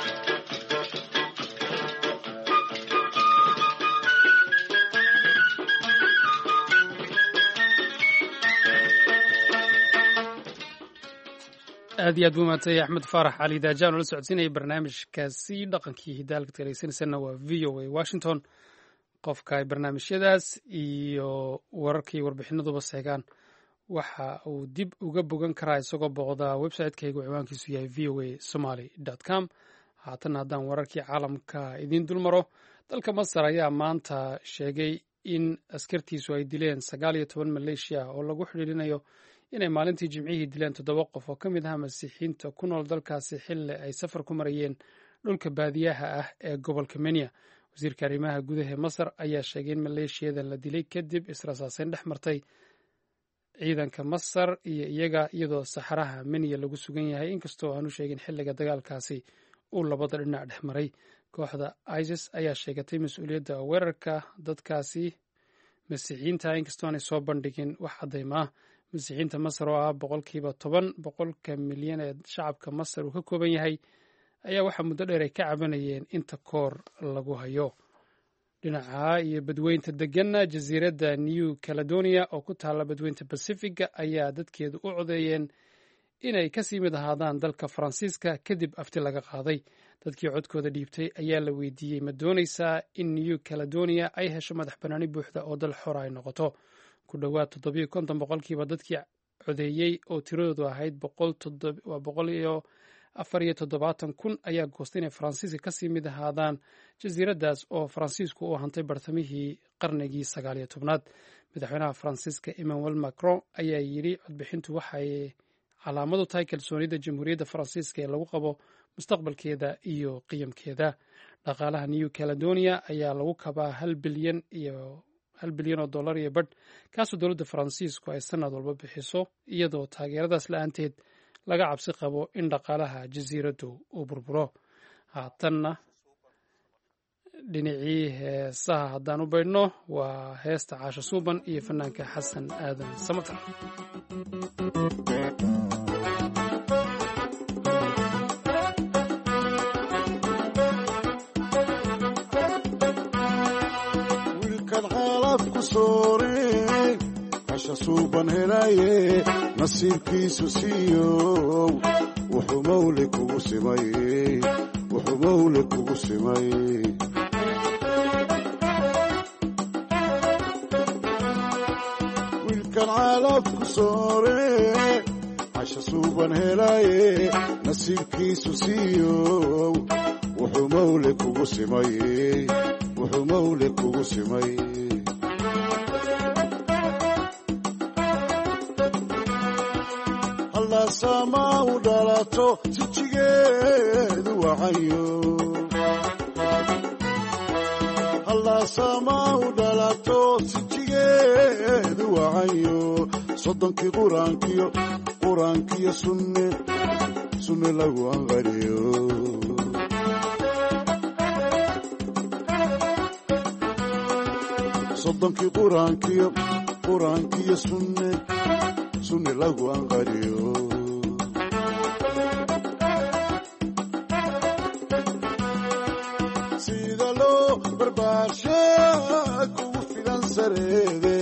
aad iyo aad buu maantay axmed faarax cali daajaan oo la socodsiinaya barnaamijkaasi dhaqankii hidaalka tageysanaysanna waa v o a washington qofka ay barnaamijyadaas iyo wararkii warbixinaduba seegaan waxa uu dib uga bogan karaa isagoo booqdaa website-kaygu ciwaankiisu yahay v o a somaly com haatan haddaan wararkii caalamka idiin dulmaro dalka masar ayaa maanta sheegay in askartiisu ay dileen 19 maleeshiya oo lagu xidhiidhinayo inay maalintii jimcihii dileen 7 qof oo ka mid ah masiixiinta ku nool dalkaasi xilli ay safar ku marayeen dhulka baadiyaha ah ee gobolka menya wasiirka arrimaha gudaha masar ayaa sheegay in maleeshiyadan la dilay kadib israsaaseyn dhex martay ciidanka masar iyo iyaga iyadoo saxaraha menya lagu sugan yahay inkastoo aanu sheegin xilliga dagaalkaasi uu labada dhinac dhex maray kooxda isis ayaa sheegatay mas-uuliyadda weerarka dadkaasi masiixiyiinta inkastoo aanay soo bandhigin wax caddayma ah masiixiinta masar oo ah 10% milyan ee shacabka masar uu ka kooban yahay ayaa waxaa muddo dheer ay ka cabanayeen inta koor lagu hayo dhinaca iyo badweynta deganna jasiiradda new caledonia oo ku taalla badweynta bacifiga ayaa dadkeedu u codeeyeen inay kasii mid ahaadaan dalka faransiiska kadib afti laga qaaday dadkii codkooda dhiibtay ayaa la weydiiyey ma doonaysaa in new caledonia ay hesho madax bannaani buuxda oo dal xor ay noqoto ku dhowaad 50% dadkii codeeyey oo tiradoodu ahayd 174,000 ayaa goostay inay faransiiska kasii mid ahaadaan jasiiraddaas oo faransiisku u hantay bartamihii qarnigii 19aad madaxweynaha faransiiska emmanuel macron ayaa yidhi codbixintu waxay calaamadu tahay kalsoonida jamhuuriyadda faransiiska ee lagu qabo mustaqbalkeeda iyo qiyamkeeda dhaqaalaha new caledonia ayaa lagu kabaa $1 bilyan iyo badh kaasoo dowladda faransiisku ay sanad walba bixiso iyadoo taageeradaas la-aanteed laga cabsi qabo in dhaqaalaha jasiiraddu uu burburo. haatanna dhinacii heesaha haddaan u baydhno waa heesta caasho suuban iyo fanaanka xasan aadan samatar. wiilkan xaalad ku soore casha suuban helaye nasiibkiisu siiyow wuxuu mawle kugu simay wuxuu mawle kugu simay wiilkan xaalad ku soore casha suuban helaye nasiibkiisu siiyow wuxuu mawle kugu simay wuxuu mawle kugu simay sama u dhalato sijigeedu wacayo hallasama u dhalato sijigeedu wacayo soddonkii quraankiyo sunne lagu anqariyo soddonkii quraankiyo sunne lagu anqariyo sida loo barbaarsha kugu filan sareede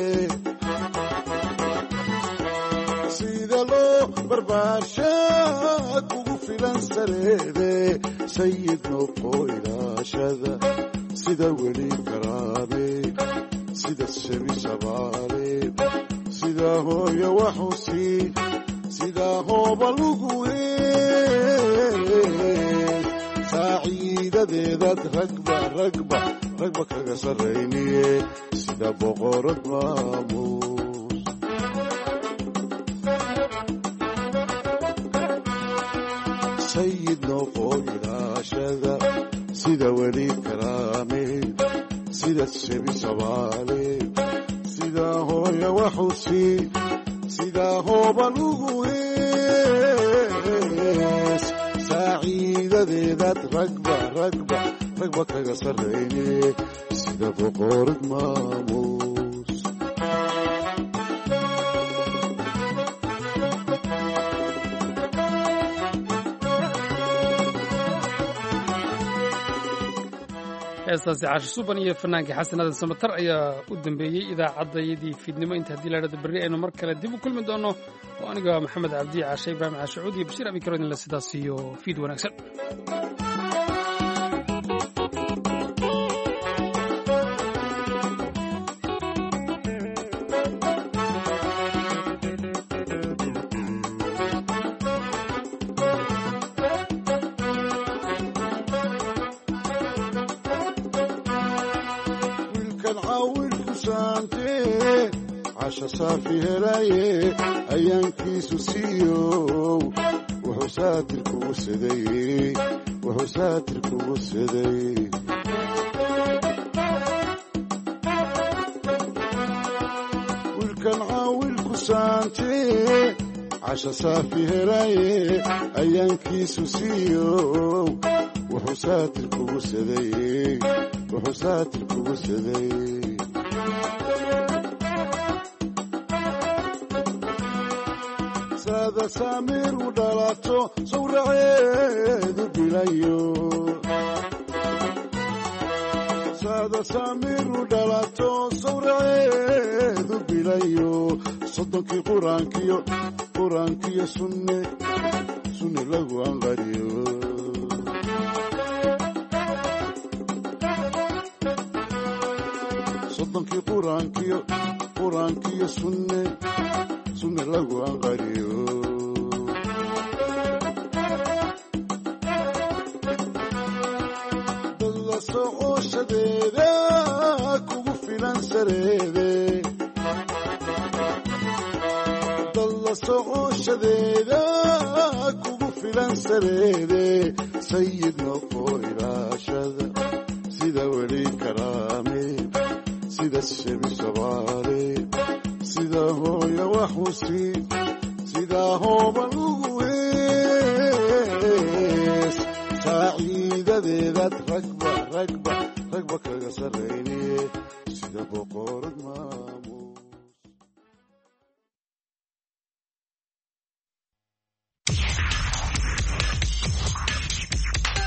sida loo barbaarsha kugu filan sareede sayid noqo ilaashada sida weli karaame sida shebi shabaale sida hooyo waxusi sida hooba lugu saaciidadeedaad ragba kaga sarrayniye sida boqorad maamuus sayid noqo ilaashada sida weli karaame sida shebi shabaale sida hooyo waxusi sida hooba lugu saaciidadeedaad ragba kaga sarrayne sida boqorad maamuus heestaasi caasho suuban iyo fanaanka xasan aadan samatar ayaa u dambeeyey idaacaddayadii fiidnimo inta haddii la dhahdo berri aynu mar kale dib u kulmi doono oo aniga maxamed cabdi caashe ibraahim caashacuud iyo bashiir abi karodin la sidaas iyo fiid wanaagsan. casha saafi helaye ayaankiisu siiyow wuxuu saatir kugu siday wiilkan caawilku saante casha saafi helaye ayaankiisu siiyow wuxuu saatir kugu siday saada saamiir u dhalato sawraceedu bilayo saada saamiir u dhalato sawraceedu bilayo soddonkii quraankiyo sunne lagu anqariyo soddonkii quraankiyo sunne lagu anqariyo dad la socoshadeeda kugu filan sareede dad la socoshadeeda kugu filan sareede sayid noqo ilaashada sida weli karaame sida الشمس شبالي سيدا هو يا وحوسي سيدا هو بلوغويس سعيدة ذات ركبة كغسريني سيدا بقورد مامو